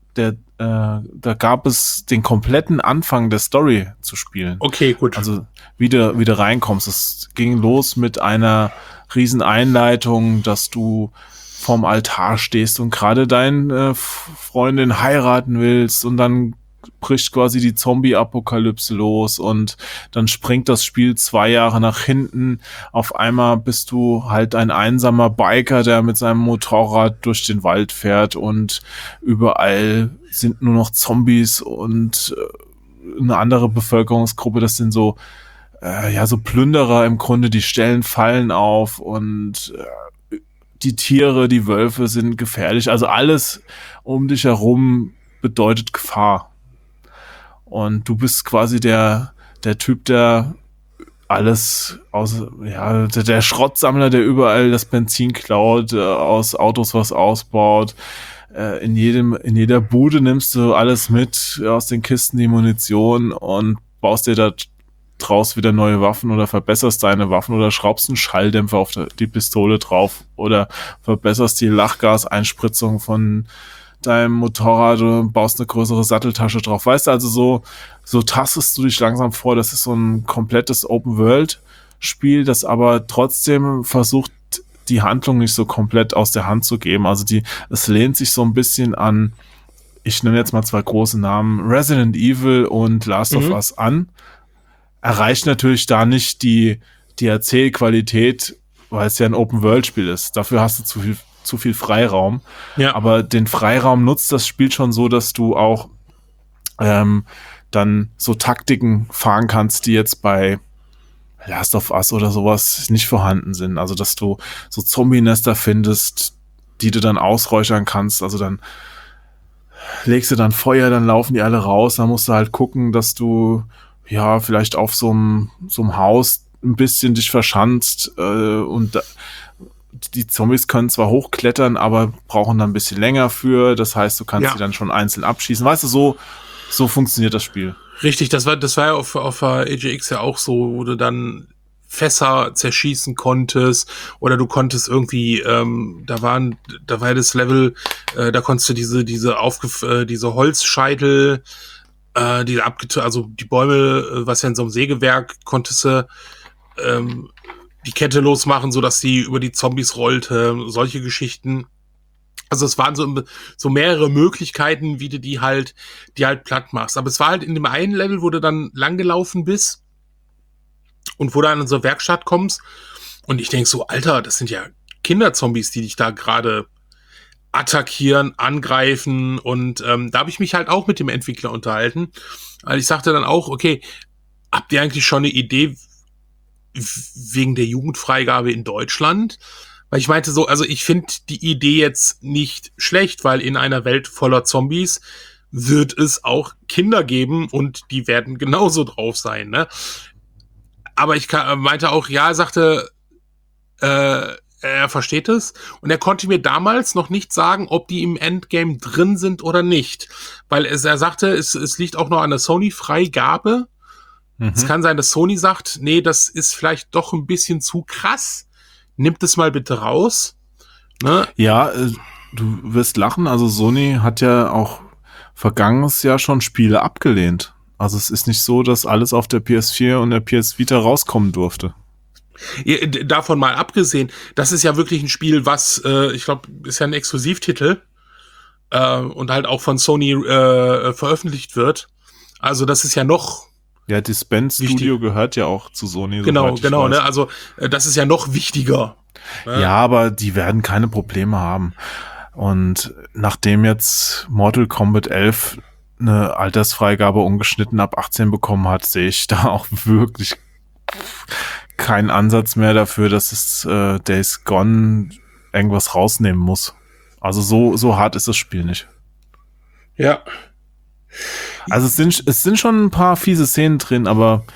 S2: da gab es den kompletten Anfang der Story zu spielen.
S1: Okay, gut.
S2: Also wie du reinkommst. Es ging los mit einer riesen Einleitung, dass du vorm Altar stehst und gerade deine Freundin heiraten willst und dann bricht quasi die Zombie-Apokalypse los und dann springt das Spiel 2 Jahre nach hinten. Auf einmal bist du halt ein einsamer Biker, der mit seinem Motorrad durch den Wald fährt und überall sind nur noch Zombies und eine andere Bevölkerungsgruppe, das sind so Plünderer im Grunde, die stellen Fallen auf und die Tiere, die Wölfe sind gefährlich. Also alles um dich herum bedeutet Gefahr. Und du bist quasi der Typ, der alles der Schrottsammler, der überall das Benzin klaut, aus Autos was ausbaut. In jeder Bude nimmst du alles mit, aus den Kisten die Munition und baust dir da draus wieder neue Waffen oder verbesserst deine Waffen oder schraubst einen Schalldämpfer auf die Pistole drauf oder verbesserst die Lachgaseinspritzung von deinem Motorrad und baust eine größere Satteltasche drauf. Weißt du, also so tastest du dich langsam vor. Das ist so ein komplettes Open-World-Spiel, das aber trotzdem versucht, die Handlung nicht so komplett aus der Hand zu geben. Also es lehnt sich so ein bisschen an, ich nenne jetzt mal 2 große Namen, Resident Evil und Last of Us an. Erreicht natürlich da nicht die die Erzählqualität, weil es ja ein Open-World-Spiel ist, dafür hast du zu viel Freiraum.
S1: Ja.
S2: Aber den Freiraum nutzt das Spiel schon so, dass du auch dann so Taktiken fahren kannst, die jetzt bei Last of Us oder sowas nicht vorhanden sind. Also, dass du so Zombie-Nester findest, die du dann ausräuchern kannst. Also dann legst du dann Feuer, dann laufen die alle raus. Dann musst du halt gucken, dass du ja vielleicht auf so einem Haus ein bisschen dich verschanzt und die Zombies können zwar hochklettern, aber brauchen dann ein bisschen länger für. Das heißt, du kannst sie dann schon einzeln abschießen. Weißt du, so funktioniert das Spiel.
S1: Richtig, das war ja auf der AGX ja auch so, wo du dann Fässer zerschießen konntest oder du konntest irgendwie, da war ja das Level, da konntest du diese Holzscheitel, also die Bäume, was ja in so einem Sägewerk, konntest du die Kette losmachen, so dass sie über die Zombies rollte, solche Geschichten. Also es waren so mehrere Möglichkeiten, wie du die halt platt machst. Aber es war halt in dem einen Level, wo du dann langgelaufen bist und wo du an unsere Werkstatt kommst. Und ich denk so, Alter, das sind ja Kinderzombies, die dich da gerade attackieren, angreifen. Und da habe ich mich halt auch mit dem Entwickler unterhalten. Also ich sagte dann auch, okay, habt ihr eigentlich schon eine Idee wegen der Jugendfreigabe in Deutschland? Weil ich meinte so, also ich finde die Idee jetzt nicht schlecht, weil in einer Welt voller Zombies wird es auch Kinder geben und die werden genauso drauf sein, ne? Aber ich meinte auch, ja, er sagte, er versteht es und er konnte mir damals noch nicht sagen, ob die im Endgame drin sind oder nicht. Weil er sagte, es liegt auch noch an der Sony-Freigabe. Es kann sein, dass Sony sagt, nee, das ist vielleicht doch ein bisschen zu krass. Nimmt es mal bitte raus. Ne?
S2: Ja, du wirst lachen. Also Sony hat ja auch vergangenes Jahr schon Spiele abgelehnt. Also es ist nicht so, dass alles auf der PS4 und der PS Vita rauskommen durfte.
S1: Davon mal abgesehen, das ist ja wirklich ein Spiel, was, ich glaube, ist ja ein Exklusivtitel und halt auch von Sony veröffentlicht wird. Also das ist ja noch...
S2: Ja, das Bend Studio gehört ja auch zu Sony.
S1: Genau, ne? Also das ist ja noch wichtiger. Ne?
S2: Ja, aber die werden keine Probleme haben. Und nachdem jetzt Mortal Kombat 11 eine Altersfreigabe ungeschnitten ab 18 bekommen hat, sehe ich da auch wirklich keinen Ansatz mehr dafür, dass es Days Gone irgendwas rausnehmen muss. Also so hart ist das Spiel nicht.
S1: Ja.
S2: Also es sind schon ein paar fiese Szenen drin, aber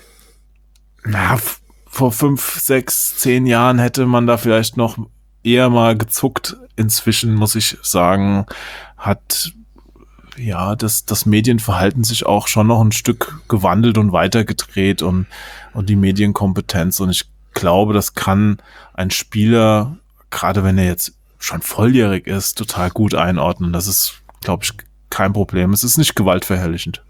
S2: vor 5, 6, 10 Jahren hätte man da vielleicht noch eher mal gezuckt. Inzwischen muss ich sagen, hat ja das Medienverhalten sich auch schon noch ein Stück gewandelt und weitergedreht und die Medienkompetenz. Und ich glaube, das kann ein Spieler, gerade wenn er jetzt schon volljährig ist, total gut einordnen. Das ist, glaube ich, kein Problem. Es ist nicht gewaltverherrlichend.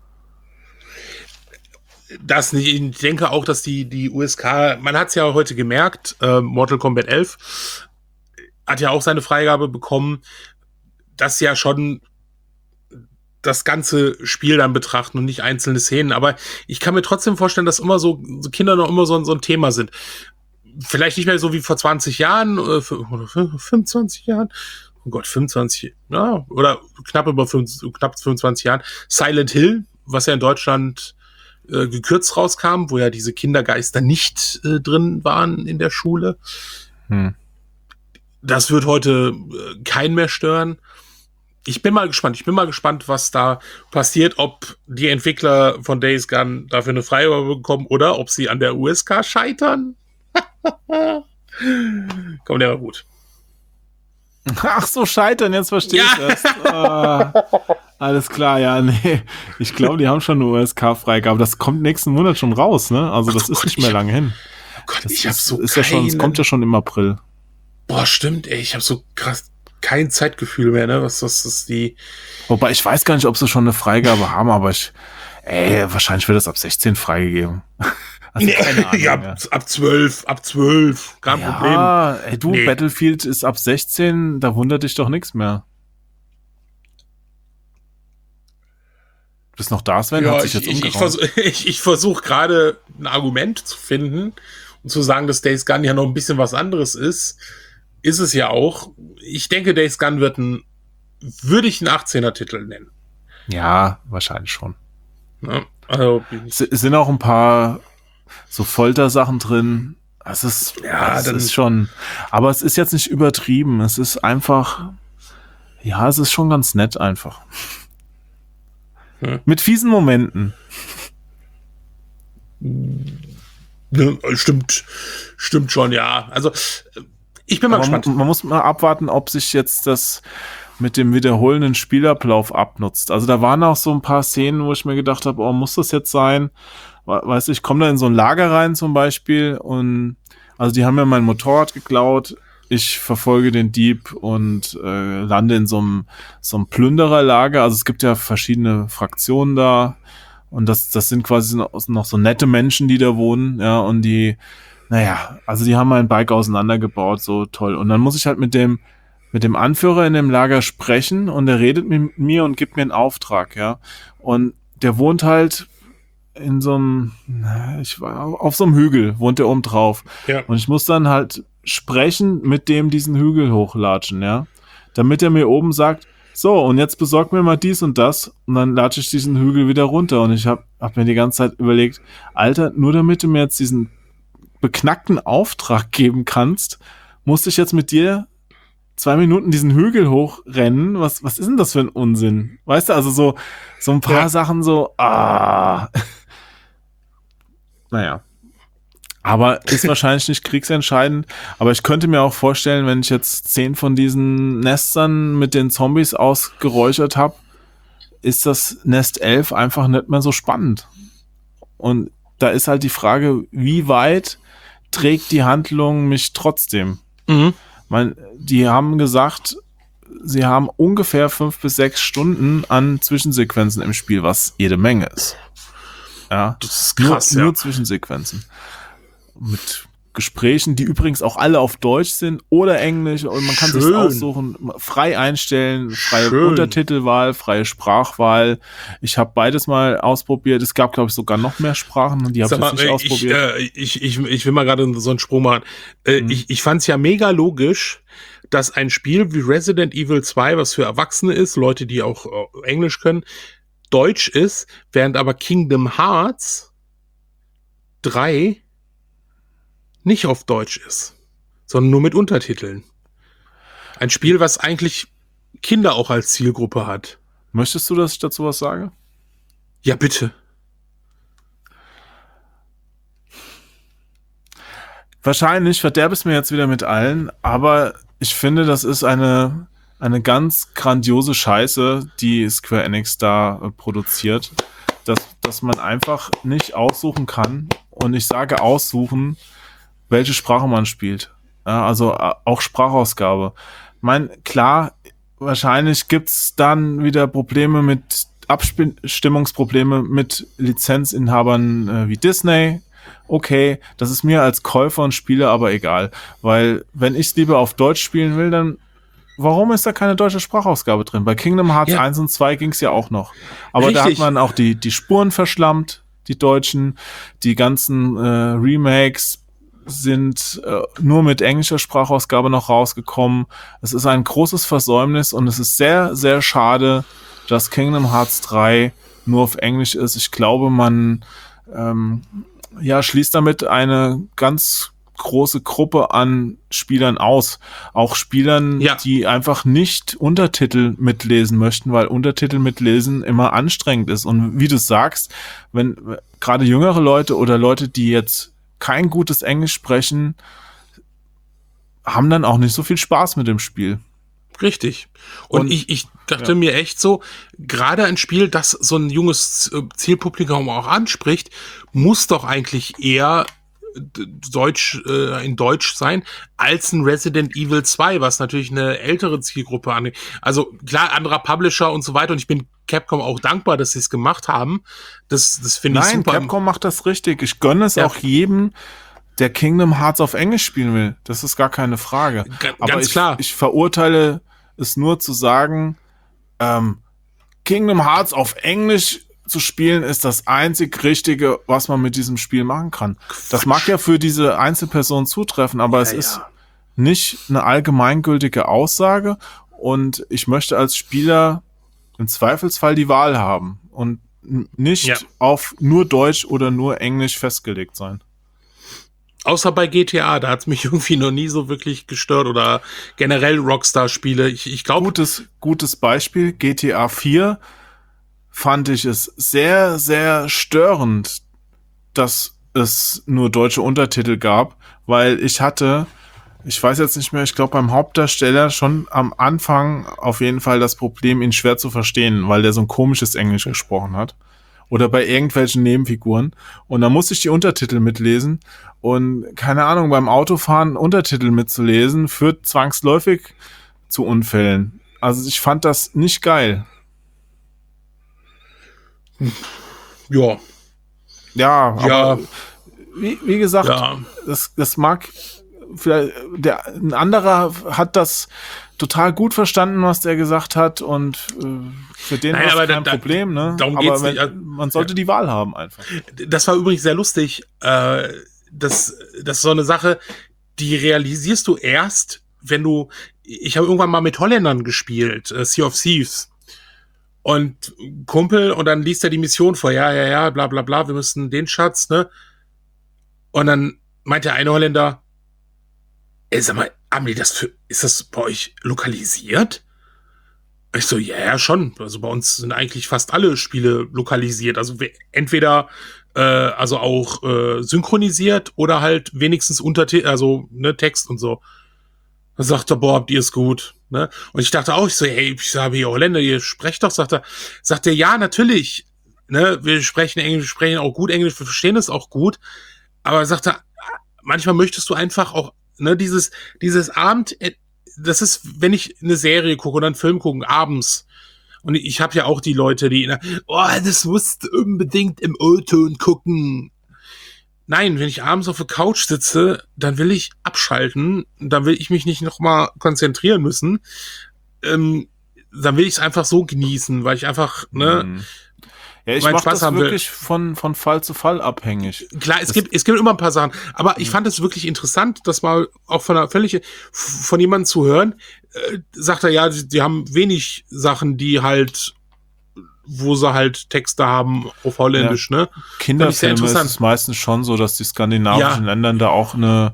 S1: Das nicht. Ich denke auch, dass die USK, man hat es ja heute gemerkt, Mortal Kombat 11 hat ja auch seine Freigabe bekommen, dass ja schon das ganze Spiel dann betrachten und nicht einzelne Szenen. Aber ich kann mir trotzdem vorstellen, dass immer so Kinder noch immer so ein Thema sind. Vielleicht nicht mehr so wie vor 20 Jahren oder 25 Jahren. Oh Gott, 25, ja, oder knapp 25 Jahren. Silent Hill, was ja in Deutschland gekürzt rauskam, wo ja diese Kindergeister nicht drin waren in der Schule. Das wird heute keinen mehr stören. Ich bin mal gespannt, was da passiert, ob die Entwickler von Days Gone dafür eine Freigabe bekommen oder ob sie an der USK scheitern. Komm, der war gut.
S2: Ach so, scheitern, jetzt verstehe ich das. Alles klar, ja, nee. Ich glaube, die haben schon eine USK-Freigabe. Das kommt nächsten Monat schon raus, ne? Also das ist nicht mehr lange hin.
S1: Oh Gott,
S2: das
S1: ich hab so
S2: ist ja schon, es kommt ja schon im April.
S1: Boah, stimmt, ey, ich habe so krass kein Zeitgefühl mehr, ne? Was ist die...
S2: Wobei, ich weiß gar nicht, ob sie schon eine Freigabe haben, aber wahrscheinlich wird das ab 16 freigegeben.
S1: Also keine Ahnung, ja, ab 12, kein Problem.
S2: Ey, Battlefield ist ab 16, da wundert dich doch nichts mehr. Bist noch da, Sven?
S1: Ja,
S2: Hat sich jetzt umgehauen.
S1: ich versuche gerade ein Argument zu finden und zu sagen, dass Days Gone ja noch ein bisschen was anderes ist. Ist es ja auch. Ich denke, Days Gone würde ich einen 18er-Titel nennen.
S2: Ja, wahrscheinlich schon.
S1: Ja, also,
S2: Es sind auch ein paar so Foltersachen drin. Es ist schon, aber es ist jetzt nicht übertrieben. Es ist einfach, ja, es ist schon ganz nett einfach. Mit fiesen Momenten.
S1: Stimmt schon, ja. Also, ich bin mal gespannt.
S2: Man muss mal abwarten, ob sich jetzt das mit dem wiederholenden Spielablauf abnutzt. Also da waren auch so ein paar Szenen, wo ich mir gedacht habe, oh, muss das jetzt sein? Weißt du, ich komme da in so ein Lager rein zum Beispiel und also die haben mir mein Motorrad geklaut. Ich verfolge den Dieb und lande in so einem Plündererlager. Also es gibt ja verschiedene Fraktionen da und das sind quasi noch so nette Menschen, die da wohnen, ja, und die, naja, also die haben mein Bike auseinandergebaut, so toll. Und dann muss ich halt mit dem Anführer in dem Lager sprechen und der redet mit mir und gibt mir einen Auftrag, ja. Und der wohnt halt in so einem, auf so einem Hügel wohnt der oben drauf.
S1: Ja.
S2: Und ich muss dann halt sprechen mit dem diesen Hügel hochlatschen, ja. Damit er mir oben sagt, so, und jetzt besorg mir mal dies und das und dann latsche ich diesen Hügel wieder runter. Und ich hab mir die ganze Zeit überlegt, Alter, nur damit du mir jetzt diesen beknackten Auftrag geben kannst, musste ich jetzt mit dir 2 Minuten diesen Hügel hochrennen. Was ist denn das für ein Unsinn? Weißt du, also so ein paar Sachen so, Naja. Aber ist wahrscheinlich nicht kriegsentscheidend. Aber ich könnte mir auch vorstellen, wenn ich jetzt 10 von diesen Nestern mit den Zombies ausgeräuchert habe, ist das Nest 11 einfach nicht mehr so spannend. Und da ist halt die Frage, wie weit trägt die Handlung mich trotzdem?
S1: Mhm.
S2: Die haben gesagt, sie haben ungefähr 5 bis 6 Stunden an Zwischensequenzen im Spiel, was jede Menge ist. Ja,
S1: das ist krass,
S2: nur Zwischensequenzen. Mit Gesprächen, die übrigens auch alle auf Deutsch sind oder Englisch und man kann sich aussuchen, frei einstellen, freie Untertitelwahl, freie Sprachwahl. Ich habe beides mal ausprobiert. Es gab, glaube ich, sogar noch mehr Sprachen und die habe ich jetzt nicht ausprobiert.
S1: Ich will mal gerade so einen Sprung machen. Ich fand es ja mega logisch, dass ein Spiel wie Resident Evil 2, was für Erwachsene ist, Leute, die auch Englisch können, Deutsch ist, während aber Kingdom Hearts 3 nicht auf Deutsch ist, sondern nur mit Untertiteln. Ein Spiel, was eigentlich Kinder auch als Zielgruppe hat.
S2: Möchtest du, dass ich dazu was sage?
S1: Ja, bitte.
S2: Wahrscheinlich verderbe es mir jetzt wieder mit allen, aber ich finde, das ist eine ganz grandiose Scheiße, die Square Enix da produziert, dass man einfach nicht aussuchen kann, und ich sage aussuchen, welche Sprache man spielt. Ja, also auch Sprachausgabe. Ich meine, klar, wahrscheinlich gibt's dann wieder Probleme mit Abstimmungsprobleme mit Lizenzinhabern wie Disney. Okay, das ist mir als Käufer und Spieler aber egal, weil wenn ich es lieber auf Deutsch spielen will, dann warum ist da keine deutsche Sprachausgabe drin? Bei Kingdom Hearts 1 und 2 ging's ja auch noch. Aber richtig. Da hat man auch die Spuren verschlammt, die deutschen, die ganzen Remakes sind nur mit englischer Sprachausgabe noch rausgekommen. Es ist ein großes Versäumnis und es ist sehr, sehr schade, dass Kingdom Hearts 3 nur auf Englisch ist. Ich glaube, man schließt damit eine ganz große Gruppe an Spielern aus. Auch Spielern, die einfach nicht Untertitel mitlesen möchten, weil Untertitel mitlesen immer anstrengend ist. Und wie du sagst, wenn gerade jüngere Leute oder Leute, die jetzt kein gutes Englisch sprechen, haben dann auch nicht so viel Spaß mit dem Spiel.
S1: Richtig. Und ich dachte mir echt so, gerade ein Spiel, das so ein junges Zielpublikum auch anspricht, muss doch eigentlich eher in Deutsch sein, als ein Resident Evil 2, was natürlich eine ältere Zielgruppe angeht. Also klar, anderer Publisher und so weiter, und ich bin Capcom auch dankbar, dass sie es gemacht haben. Das finde ich super.
S2: Nein, Capcom macht das richtig. Ich gönne es auch jedem, der Kingdom Hearts auf Englisch spielen will. Das ist gar keine Frage. Aber klar. Ich verurteile es nur zu sagen, Kingdom Hearts auf Englisch zu spielen ist das einzig Richtige, was man mit diesem Spiel machen kann. Das mag ja für diese Einzelperson zutreffen, aber es ist nicht eine allgemeingültige Aussage und ich möchte als Spieler im Zweifelsfall die Wahl haben und nicht auf nur Deutsch oder nur Englisch festgelegt sein.
S1: Außer bei GTA, da hat es mich irgendwie noch nie so wirklich gestört oder generell Rockstar-Spiele. Ich glaube...
S2: Gutes Beispiel, GTA 4 fand ich es sehr, sehr störend, dass es nur deutsche Untertitel gab, weil ich weiß jetzt nicht mehr, ich glaube beim Hauptdarsteller schon am Anfang auf jeden Fall das Problem, ihn schwer zu verstehen, weil der so ein komisches Englisch gesprochen hat. Oder bei irgendwelchen Nebenfiguren. Und da musste ich die Untertitel mitlesen. Und keine Ahnung, beim Autofahren Untertitel mitzulesen, führt zwangsläufig zu Unfällen. Also ich fand das nicht geil.
S1: Ja.
S2: Ja, aber wie gesagt, das mag vielleicht, ein anderer hat das total gut verstanden, was der gesagt hat und für den war es kein Problem, ne?
S1: Darum geht's nicht.
S2: Man sollte die Wahl haben einfach.
S1: Das war übrigens sehr lustig. Das ist so eine Sache, die realisierst du erst, ich habe irgendwann mal mit Holländern gespielt, Sea of Thieves. Und Kumpel, und dann liest er die Mission vor, ja, bla bla bla, wir müssen den Schatz, ne? Und dann meint der eine Holländer, sag mal, ist das bei euch lokalisiert? Ich so, ja, schon. Also bei uns sind eigentlich fast alle Spiele lokalisiert. Also entweder also auch synchronisiert oder halt wenigstens Untertitel, also ne, Text und so. Dann sagt er, boah, habt ihr es gut. Ne? Und ich dachte auch, ich habe hier Holländer, ihr sprecht doch, sagt er, ja, natürlich. Ne? Wir sprechen Englisch, wir sprechen auch gut Englisch, wir verstehen es auch gut. Aber sagt er, manchmal möchtest du einfach auch, ne, dieses Abend, das ist, wenn ich eine Serie gucke oder einen Film gucke, abends. Und ich habe ja auch die Leute, die, das musst du unbedingt im O-Ton gucken. Nein, wenn ich abends auf der Couch sitze, dann will ich abschalten, dann will ich mich nicht nochmal konzentrieren müssen. Dann will ich es einfach so genießen, weil ich einfach, ne,
S2: ja, ich mache das wirklich von Fall zu Fall abhängig.
S1: Klar, es gibt immer ein paar Sachen, aber ich fand es wirklich interessant, das mal auch von jemandem zu hören, sagt er, ja, die haben wenig Sachen, die halt, wo sie halt Texte haben auf Holländisch, ne?
S2: Kinderfilme ist es meistens schon so, dass die skandinavischen Ländern da auch eine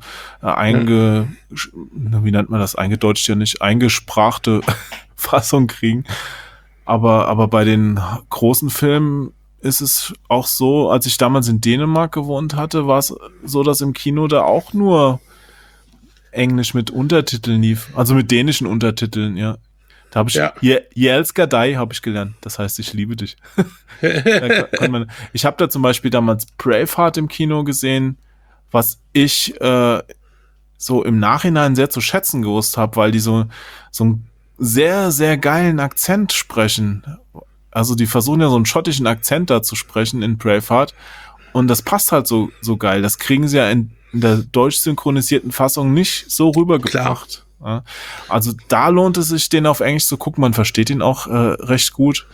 S2: wie nennt man das, eingedeutscht ja nicht, eingesprachte Fassung kriegen. Aber bei den großen Filmen ist es auch so, als ich damals in Dänemark gewohnt hatte, war es so, dass im Kino da auch nur Englisch mit Untertiteln lief. Also mit dänischen Untertiteln, ja. Da habe ich Je elsker dig habe ich gelernt. Das heißt, ich liebe dich. Ich habe da zum Beispiel damals Braveheart im Kino gesehen, was ich so im Nachhinein sehr zu schätzen gewusst habe, weil die so einen sehr, sehr geilen Akzent sprechen. Also die versuchen ja so einen schottischen Akzent da zu sprechen in Braveheart und das passt halt so geil. Das kriegen sie ja in der deutsch synchronisierten Fassung nicht so rübergebracht. Ja. Also da lohnt es sich, den auf Englisch zu gucken. Man versteht ihn auch recht gut.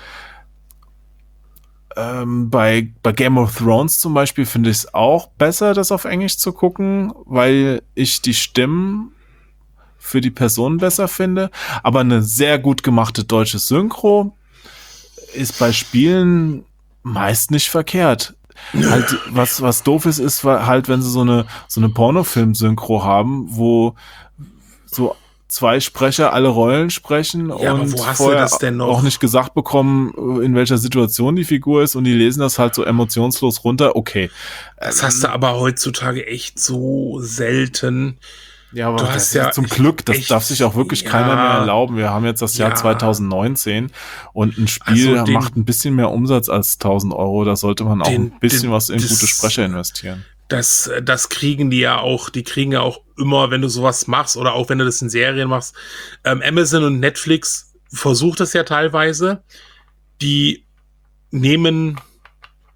S2: Bei Game of Thrones zum Beispiel finde ich es auch besser, das auf Englisch zu gucken, weil ich die Stimmen für die Personen besser finde. Aber eine sehr gut gemachte deutsche Synchro ist bei Spielen meist nicht verkehrt. Halt, was doof ist halt, wenn sie so eine Pornofilm-Synchro haben, wo so zwei Sprecher alle Rollen sprechen und vorher auch nicht gesagt bekommen, in welcher Situation die Figur ist und die lesen das halt so emotionslos runter. Okay.
S1: Das hast du aber heutzutage echt so selten.
S2: Ja, aber das ist zum Glück, das darf sich auch wirklich keiner mehr erlauben. Wir haben jetzt das Jahr 2019 und ein Spiel macht ein bisschen mehr Umsatz als 1.000 Euro. Da sollte man auch ein bisschen was in gute Sprecher investieren. Das kriegen die kriegen ja auch immer, wenn du sowas machst oder auch wenn du das in Serien machst. Amazon und Netflix versucht das ja teilweise. Die nehmen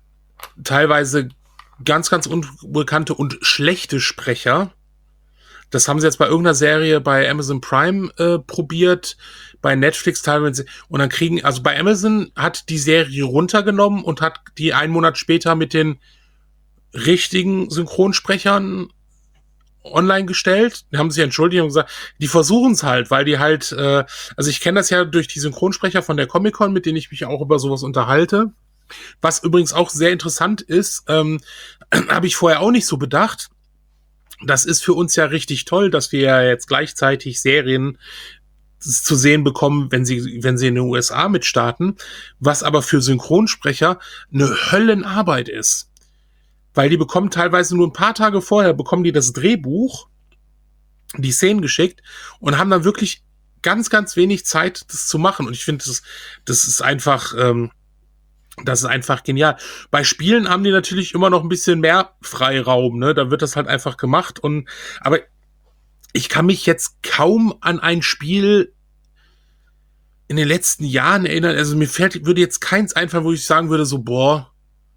S2: teilweise ganz, ganz unbekannte und schlechte Sprecher.
S1: Das haben sie jetzt bei irgendeiner Serie bei Amazon Prime probiert, bei Netflix teilweise. Und dann also bei Amazon hat die Serie runtergenommen und hat die einen Monat später mit den richtigen Synchronsprechern online gestellt. Die haben sich entschuldigt und gesagt, die versuchen es halt, weil die halt, also ich kenne das ja durch die Synchronsprecher von der Comic-Con, mit denen ich mich auch über sowas unterhalte. Was übrigens auch sehr interessant ist, habe ich vorher auch nicht so bedacht. Das ist für uns ja richtig toll, dass wir ja jetzt gleichzeitig Serien zu sehen bekommen, wenn sie in den USA mitstarten, was aber für Synchronsprecher eine Höllenarbeit ist. Weil die bekommen teilweise nur ein paar Tage vorher, bekommen die das Drehbuch, die Szenen geschickt und haben dann wirklich ganz, ganz wenig Zeit, das zu machen. Und ich finde, das ist einfach genial. Bei Spielen haben die natürlich immer noch ein bisschen mehr Freiraum, ne? Da wird das halt einfach gemacht aber ich kann mich jetzt kaum an ein Spiel in den letzten Jahren erinnern. Also würde jetzt keins einfallen, wo ich sagen würde, so, boah,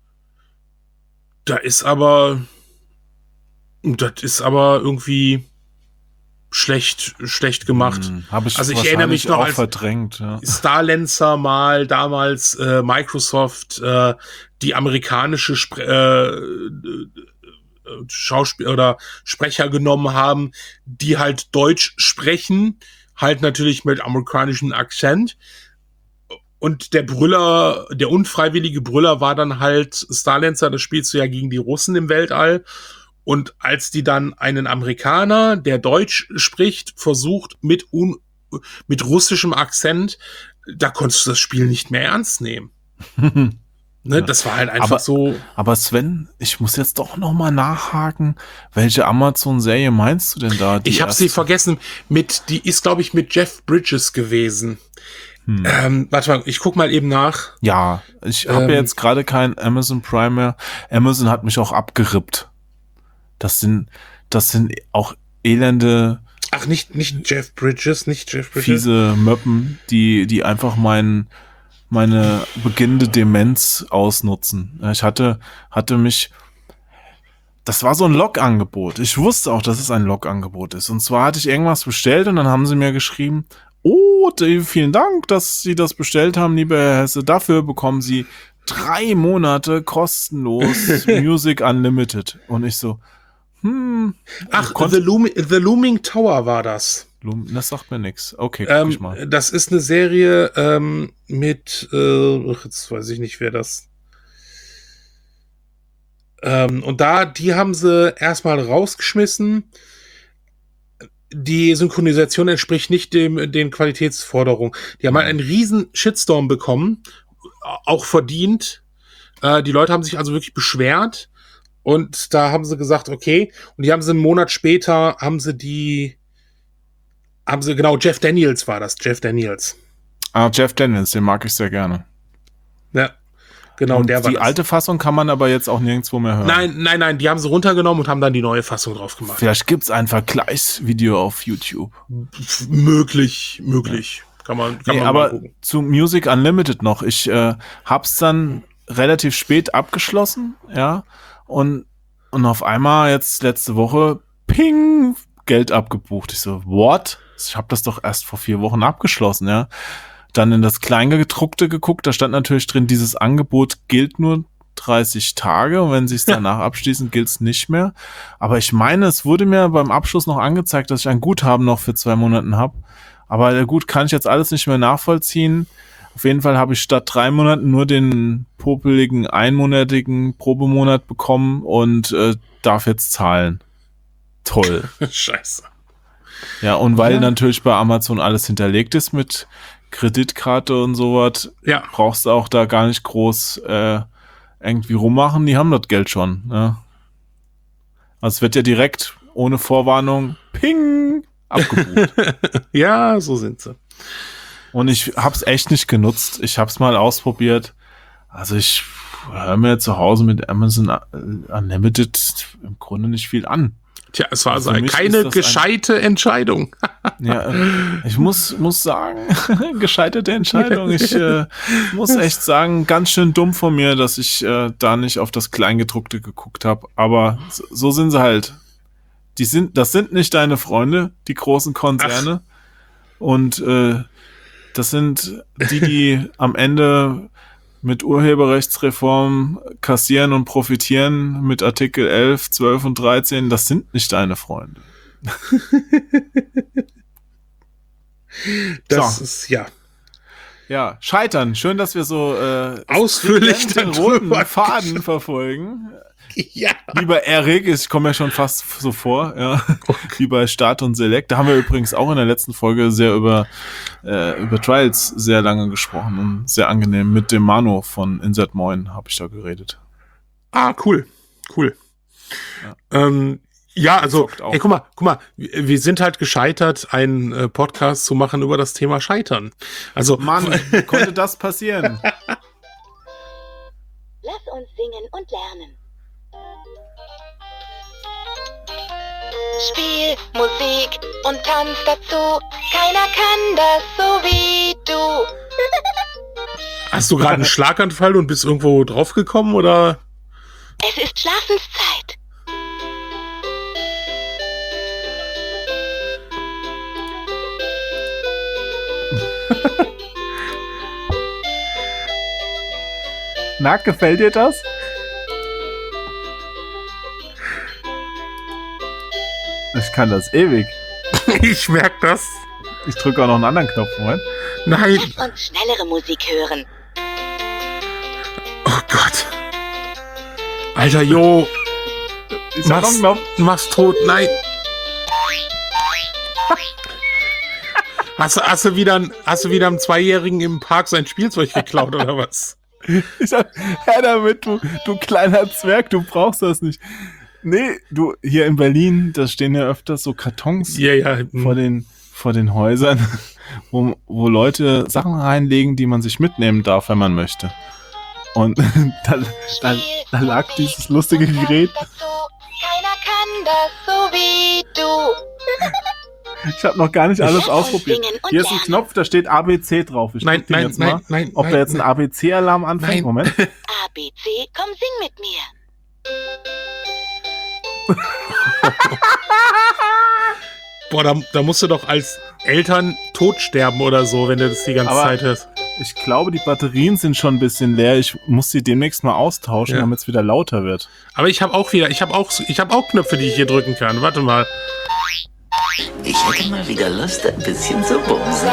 S1: das ist aber irgendwie schlecht gemacht.
S2: Also ich erinnere mich noch auch verdrängt. Ja.
S1: Starlancer mal damals Microsoft die amerikanische Schauspieler oder Sprecher genommen haben, die halt Deutsch sprechen, halt natürlich mit amerikanischem Akzent. Und der unfreiwillige Brüller war dann halt Starlancer, das spielst du ja gegen die Russen im Weltall. Und als die dann einen Amerikaner, der Deutsch spricht, versucht mit russischem Akzent, da konntest du das Spiel nicht mehr ernst nehmen. Ne, ja. Das war halt einfach so.
S2: Aber Sven, ich muss jetzt doch noch mal nachhaken. Welche Amazon-Serie meinst du denn da?
S1: Ich habe sie vergessen. Die ist, glaube ich, mit Jeff Bridges gewesen. Warte mal, ich guck mal eben nach.
S2: Ja, ich habe jetzt gerade kein Amazon Prime mehr. Amazon hat mich auch abgerippt. Das sind auch elende.
S1: Ach, nicht Jeff Bridges.
S2: Fiese Möppen, die einfach meine beginnende Demenz ausnutzen. Ich hatte mich. Das war so ein Log-Angebot. Ich wusste auch, dass es ein Log-Angebot ist. Und zwar hatte ich irgendwas bestellt und dann haben sie mir geschrieben, oh, vielen Dank, dass Sie das bestellt haben, lieber Herr Hesse. Dafür bekommen Sie 3 Monate kostenlos Music Unlimited. Und ich so,
S1: Ach, The Looming Tower war das.
S2: Das sagt mir nix. Okay, guck ich mal.
S1: Das ist eine Serie mit, jetzt weiß ich nicht, wer das. Und die haben sie erstmal rausgeschmissen. Die Synchronisation entspricht nicht den Qualitätsforderungen. Die haben halt einen riesen Shitstorm bekommen, auch verdient. Die Leute haben sich also wirklich beschwert und da haben sie gesagt, okay, und die haben sie einen Monat später, genau, Jeff Daniels war das, Jeff Daniels.
S2: Jeff Daniels, den mag ich sehr gerne.
S1: Ja. Genau,
S2: und die alte Fassung kann man aber jetzt auch nirgendwo mehr hören.
S1: Nein, die haben sie runtergenommen und haben dann die neue Fassung drauf gemacht.
S2: Vielleicht gibt's ein Vergleichsvideo auf YouTube.
S1: Möglich. Ja. Kann man
S2: aber mal gucken. Zu Music Unlimited noch. Ich hab's dann relativ spät abgeschlossen, ja, und auf einmal jetzt letzte Woche, ping, Geld abgebucht. Ich so, what? Ich habe das doch erst vor 4 Wochen abgeschlossen, ja. Dann in das Kleingedruckte geguckt, da stand natürlich drin, dieses Angebot gilt nur 30 Tage und wenn sie es danach abschließen, gilt es nicht mehr. Aber ich meine, es wurde mir beim Abschluss noch angezeigt, dass ich ein Guthaben noch für 2 Monaten habe. Aber gut, kann ich jetzt alles nicht mehr nachvollziehen. Auf jeden Fall habe ich statt 3 Monaten nur den popeligen einmonatigen Probemonat bekommen und darf jetzt zahlen. Toll.
S1: Scheiße.
S2: Ja, und weil natürlich bei Amazon alles hinterlegt ist mit Kreditkarte und sowas, brauchst du auch da gar nicht groß irgendwie rummachen, die haben das Geld schon. Ne? Also es wird ja direkt ohne Vorwarnung ping abgebucht.
S1: Ja, so sind sie.
S2: Und ich hab's echt nicht genutzt. Ich hab's mal ausprobiert. Also ich höre mir zu Hause mit Amazon Unlimited im Grunde nicht viel an.
S1: Tja, es war also keine gescheite Entscheidung.
S2: Ja, ich muss sagen, gescheiterte Entscheidung. Ich muss echt sagen, ganz schön dumm von mir, dass ich da nicht auf das Kleingedruckte geguckt habe. Aber so sind sie halt. das sind nicht deine Freunde, die großen Konzerne. Und das sind die am Ende mit Urheberrechtsreform kassieren und profitieren mit Artikel 11, 12 und 13. Das sind nicht deine Freunde.
S1: Das ist, ja.
S2: Ja, scheitern. Schön, dass wir so
S1: ausführlich
S2: den roten Faden verfolgen.
S1: Ja.
S2: Wie bei Eric, ich komme ja schon fast so vor, ja. Wie bei Start und Select. Da haben wir übrigens auch in der letzten Folge sehr über Trials sehr lange gesprochen und sehr angenehm. Mit dem Manu von Insert Moin habe ich da geredet.
S1: Ah, cool. Ja, also, hey, guck mal, wir sind halt gescheitert, einen Podcast zu machen über das Thema Scheitern. Also,
S2: Mann, wie konnte das passieren?
S3: Lass uns singen und lernen. Spiel, Musik und Tanz dazu. Keiner kann das so wie du.
S1: Hast du gerade einen Schlaganfall und bist irgendwo draufgekommen, oder?
S3: Es ist Schlafenszeit.
S2: Na, gefällt dir das? Ich kann das ewig.
S1: Ich merk das.
S2: Ich drücke auch noch einen anderen Knopf, Moment.
S1: Nein.
S3: Lass uns schnellere Musik hören.
S1: Oh Gott. Alter, Jo. Mach's tot. Nein. Hast du wieder einem Zweijährigen im Park sein Spielzeug geklaut, oder was?
S2: Ich sag, her damit, du kleiner Zwerg, du brauchst das nicht. Nee, du, hier in Berlin, da stehen ja öfters so Kartons vor den Häusern, wo Leute Sachen reinlegen, die man sich mitnehmen darf, wenn man möchte. Und da lag dieses lustige Gerät.
S3: Keiner kann das so wie du.
S2: Ich habe noch gar nicht alles ausprobiert. Hier ist ein Knopf, da steht ABC drauf. Ich
S1: nein,
S2: ob da jetzt ein ABC-Alarm anfängt.
S1: Nein.
S2: Moment.
S3: ABC, komm, sing mit mir.
S1: Boah, da musst du doch als Eltern tot sterben oder so, wenn du das die ganze Zeit hörst.
S2: Ich glaube, die Batterien sind schon ein bisschen leer. Ich muss sie demnächst mal austauschen, damit es wieder lauter wird.
S1: Aber ich habe auch Knöpfe, die ich hier drücken kann. Warte mal.
S4: Ich hätte mal wieder Lust, ein bisschen zu bumsen.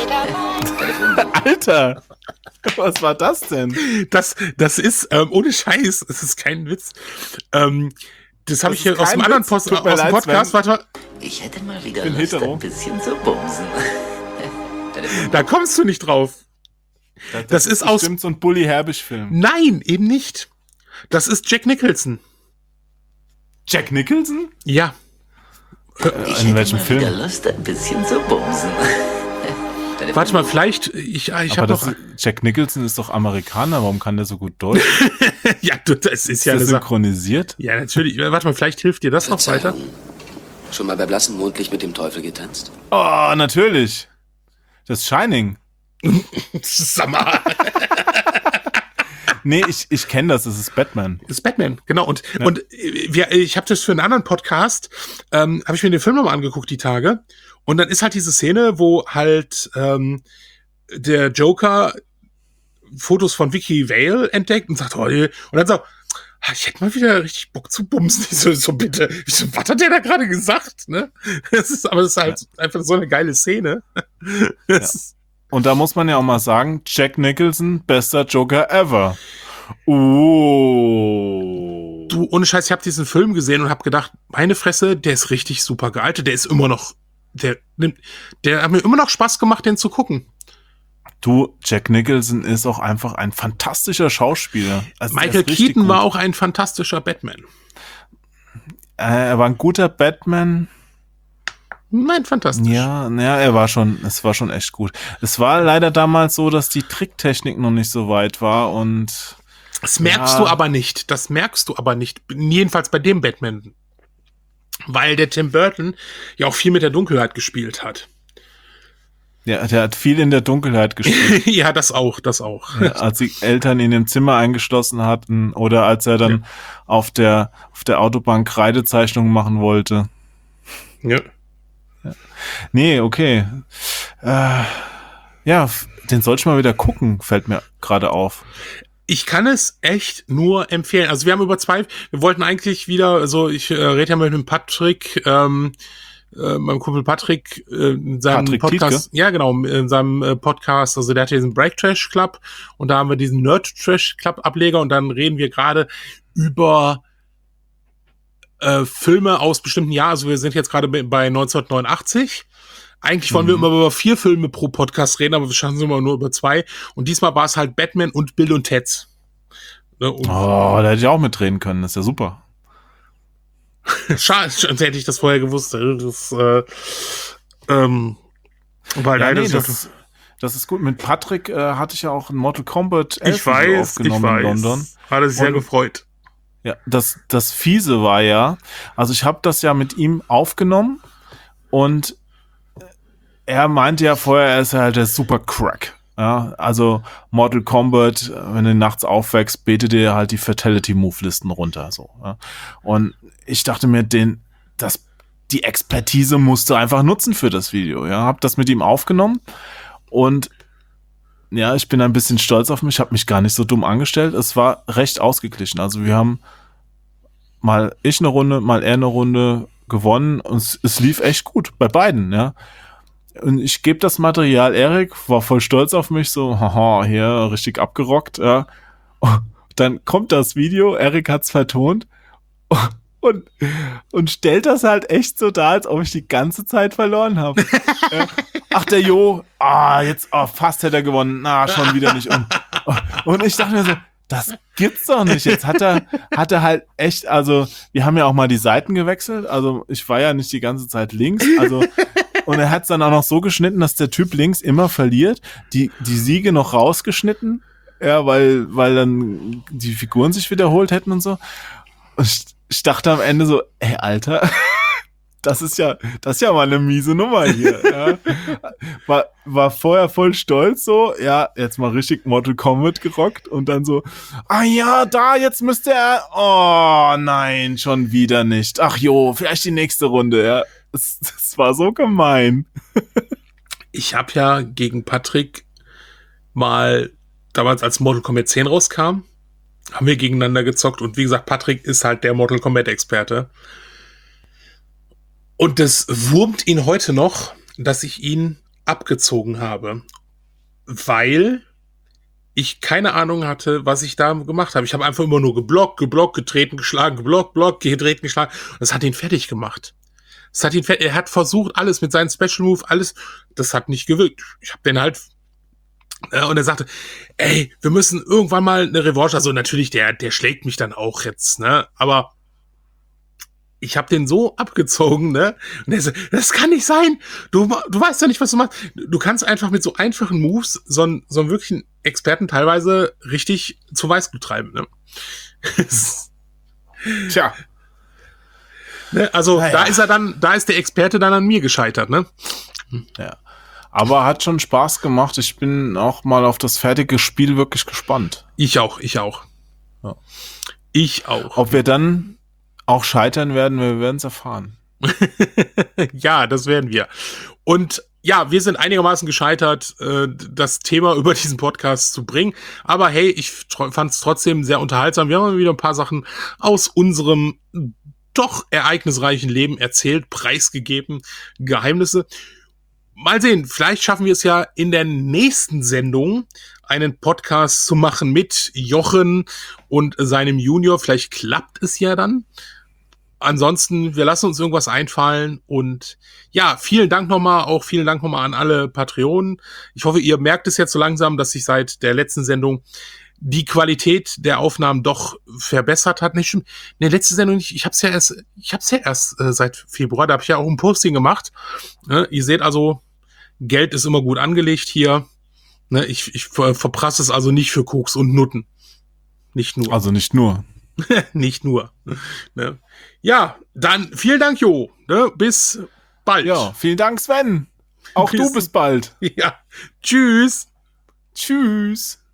S2: Alter! Was war das denn?
S1: Das ist, ohne Scheiß, es ist kein Witz. Das habe ich hier aus dem anderen Podcast. Warte mal.
S4: Ich hätte mal wieder Lust, ein bisschen zu bumsen.
S1: Da kommst du nicht drauf. Das ist
S2: bestimmt so ein Bully Herbig-Film.
S1: Nein, eben nicht. Das ist Jack Nicholson.
S2: Jack Nicholson?
S1: Ja.
S2: In welchem Film?
S4: Wieder Lust, ein bisschen zu bumsen.
S1: Warte mal, vielleicht, ich habe noch...
S2: Jack Nicholson ist doch Amerikaner, warum kann der so gut Deutsch?
S1: Ja, das ist ja eine
S2: synchronisiert?
S1: Ja, natürlich. Warte mal, vielleicht hilft dir das noch weiter.
S4: Schon mal bei blassem Mondlicht mit dem Teufel getanzt?
S2: Oh, natürlich. Das Shining.
S1: Sag mal.
S2: Nee, ich kenne das ist Batman.
S1: Das ist Batman, genau. Und ich habe das für einen anderen Podcast, habe ich mir den Film nochmal angeguckt, die Tage. Und dann ist halt diese Szene, wo halt der Joker Fotos von Vicky Vale entdeckt und sagt, oh, und dann so, ich hätte mal wieder richtig Bock zu bumsen. So bitte. Was hat der da gerade gesagt? Ne? Das ist halt einfach so eine geile Szene.
S2: Und da muss man ja auch mal sagen, Jack Nicholson, bester Joker ever. Oh.
S1: Du, ohne Scheiß, ich habe diesen Film gesehen und habe gedacht, meine Fresse, der ist richtig super gealtert. Der ist immer noch, der hat mir immer noch Spaß gemacht, den zu gucken.
S2: Du, Jack Nicholson ist auch einfach ein fantastischer Schauspieler.
S1: Also Michael Keaton war auch ein fantastischer Batman.
S2: Er war ein guter Batman.
S1: Nein, fantastisch.
S2: Ja, es war schon echt gut. Es war leider damals so, dass die Tricktechnik noch nicht so weit war und
S1: das merkst du aber nicht. Das merkst du aber nicht. Jedenfalls bei dem Batman. Weil der Tim Burton ja auch viel mit der Dunkelheit gespielt hat.
S2: Ja, der hat viel in der Dunkelheit gespielt.
S1: Ja, das auch.
S2: Ja, als die Eltern ihn im Zimmer eingeschlossen hatten oder als er dann auf der Autobahn Kreidezeichnungen machen wollte.
S1: Ja.
S2: Nee, okay. Ja, den sollte ich mal wieder gucken, fällt mir gerade auf.
S1: Ich kann es echt nur empfehlen. Also wir haben wir wollten eigentlich wieder, also ich rede ja mit dem Patrick, meinem Kumpel Patrick, in seinem
S2: Patrick
S1: Podcast.
S2: Tietke?
S1: Ja, genau, in seinem Podcast, also der hat diesen Break Trash Club und da haben wir diesen Nerd Trash Club Ableger und dann reden wir gerade über Filme aus bestimmten Jahren. Also wir sind jetzt gerade bei 1989. Eigentlich wollen wir immer über 4 Filme pro Podcast reden, aber wir schaffen es immer nur über 2. Und diesmal war es halt Batman und Bill und Ted. Ne, und
S2: Da hätte ich auch mitreden können, das ist ja super.
S1: schade, hätte ich das vorher gewusst. Das, weil
S2: Ja,
S1: leider
S2: das ist gut. Mit Patrick hatte ich ja auch ein Mortal Kombat 11
S1: ich weiß,
S2: aufgenommen in London.
S1: Hat er sich sehr
S2: Und-
S1: gefreut.
S2: Ja, das Fiese war ja, also ich habe das ja mit ihm aufgenommen und er meinte ja vorher, er ist halt der super Crack. Ja, also Mortal Kombat, wenn du nachts aufwächst, betet dir halt die Fatality-Move-Listen runter. So, ja. Und ich dachte mir, die Expertise musst du einfach nutzen für das Video. Ja, hab das mit ihm aufgenommen und ja, ich bin ein bisschen stolz auf mich, habe mich gar nicht so dumm angestellt. Es war recht ausgeglichen. Also wir haben mal ich eine Runde, mal er eine Runde gewonnen und es lief echt gut bei beiden, ja. Und ich gebe das Material Erik, war voll stolz auf mich, so, haha, hier richtig abgerockt, ja. Und dann kommt das Video, Erik hat's vertont und stellt das halt echt so dar, als ob ich die ganze Zeit verloren habe. Ja. Ach, der Jo, fast hätte er gewonnen, schon wieder nicht. Und ich dachte mir so, das gibt's doch nicht. Jetzt hat er halt echt, also wir haben ja auch mal die Seiten gewechselt, also ich war ja nicht die ganze Zeit links, also und er hat's dann auch noch so geschnitten, dass der Typ links immer verliert, die Siege noch rausgeschnitten, ja, weil dann die Figuren sich wiederholt hätten und so. Und ich dachte am Ende so, ey, Alter, das ist ja mal eine miese Nummer hier. Ja. War vorher voll stolz so, ja, jetzt mal richtig Mortal Kombat gerockt und dann so, jetzt müsste er, oh nein, schon wieder nicht. Ach jo, vielleicht die nächste Runde, ja. Das war so gemein.
S1: Ich habe ja gegen Patrick mal, damals als Mortal Kombat 10 rauskam, haben wir gegeneinander gezockt und wie gesagt, Patrick ist halt der Mortal Kombat Experte. Und das wurmt ihn heute noch, dass ich ihn abgezogen habe, weil ich keine Ahnung hatte, was ich da gemacht habe. Ich habe einfach immer nur geblockt, getreten, geschlagen, geblockt, getreten, geschlagen. Das hat ihn fertig gemacht. Er hat versucht, alles mit seinen Special Move, alles, das hat nicht gewirkt. Ich habe den halt und er sagte, ey, wir müssen irgendwann mal eine Revanche, also natürlich, der schlägt mich dann auch jetzt, ne, aber ich habe den so abgezogen, ne, und er so, das kann nicht sein, du weißt ja nicht, was du machst, du kannst einfach mit so einfachen Moves so einen wirklichen Experten teilweise richtig zu Weißglut treiben, ne.
S2: Tja.
S1: Ne, also,
S2: naja.
S1: Da ist der Experte dann an mir gescheitert, ne.
S2: Ja. Aber hat schon Spaß gemacht. Ich bin auch mal auf das fertige Spiel wirklich gespannt.
S1: Ich auch.
S2: Ja.
S1: Ich auch.
S2: Ob wir dann auch scheitern werden, wir werden es erfahren.
S1: Ja, das werden wir. Und ja, wir sind einigermaßen gescheitert, das Thema über diesen Podcast zu bringen. Aber hey, ich fand es trotzdem sehr unterhaltsam. Wir haben wieder ein paar Sachen aus unserem doch ereignisreichen Leben erzählt, preisgegeben, Geheimnisse. Mal sehen, vielleicht schaffen wir es ja in der nächsten Sendung, einen Podcast zu machen mit Jochen und seinem Junior. Vielleicht klappt es ja dann. Ansonsten, wir lassen uns irgendwas einfallen. Und ja, vielen Dank nochmal an alle Patreonen. Ich hoffe, ihr merkt es jetzt so langsam, dass sich seit der letzten Sendung die Qualität der Aufnahmen doch verbessert hat. Nicht, ne, letzte Sendung nicht. Ich hab's ja erst seit Februar. Da habe ich ja auch ein Posting gemacht. Ne, ihr seht also, Geld ist immer gut angelegt hier. Ne, ich verprasse es also nicht für Koks und Nutten. Nicht nur.
S2: Also nicht nur.
S1: Nicht nur. Ne? Ja, dann vielen Dank, Jo. Ne? Bis bald.
S2: Ja, vielen Dank, Sven. Auch du bis bald.
S1: Ja. Tschüss.
S2: Tschüss.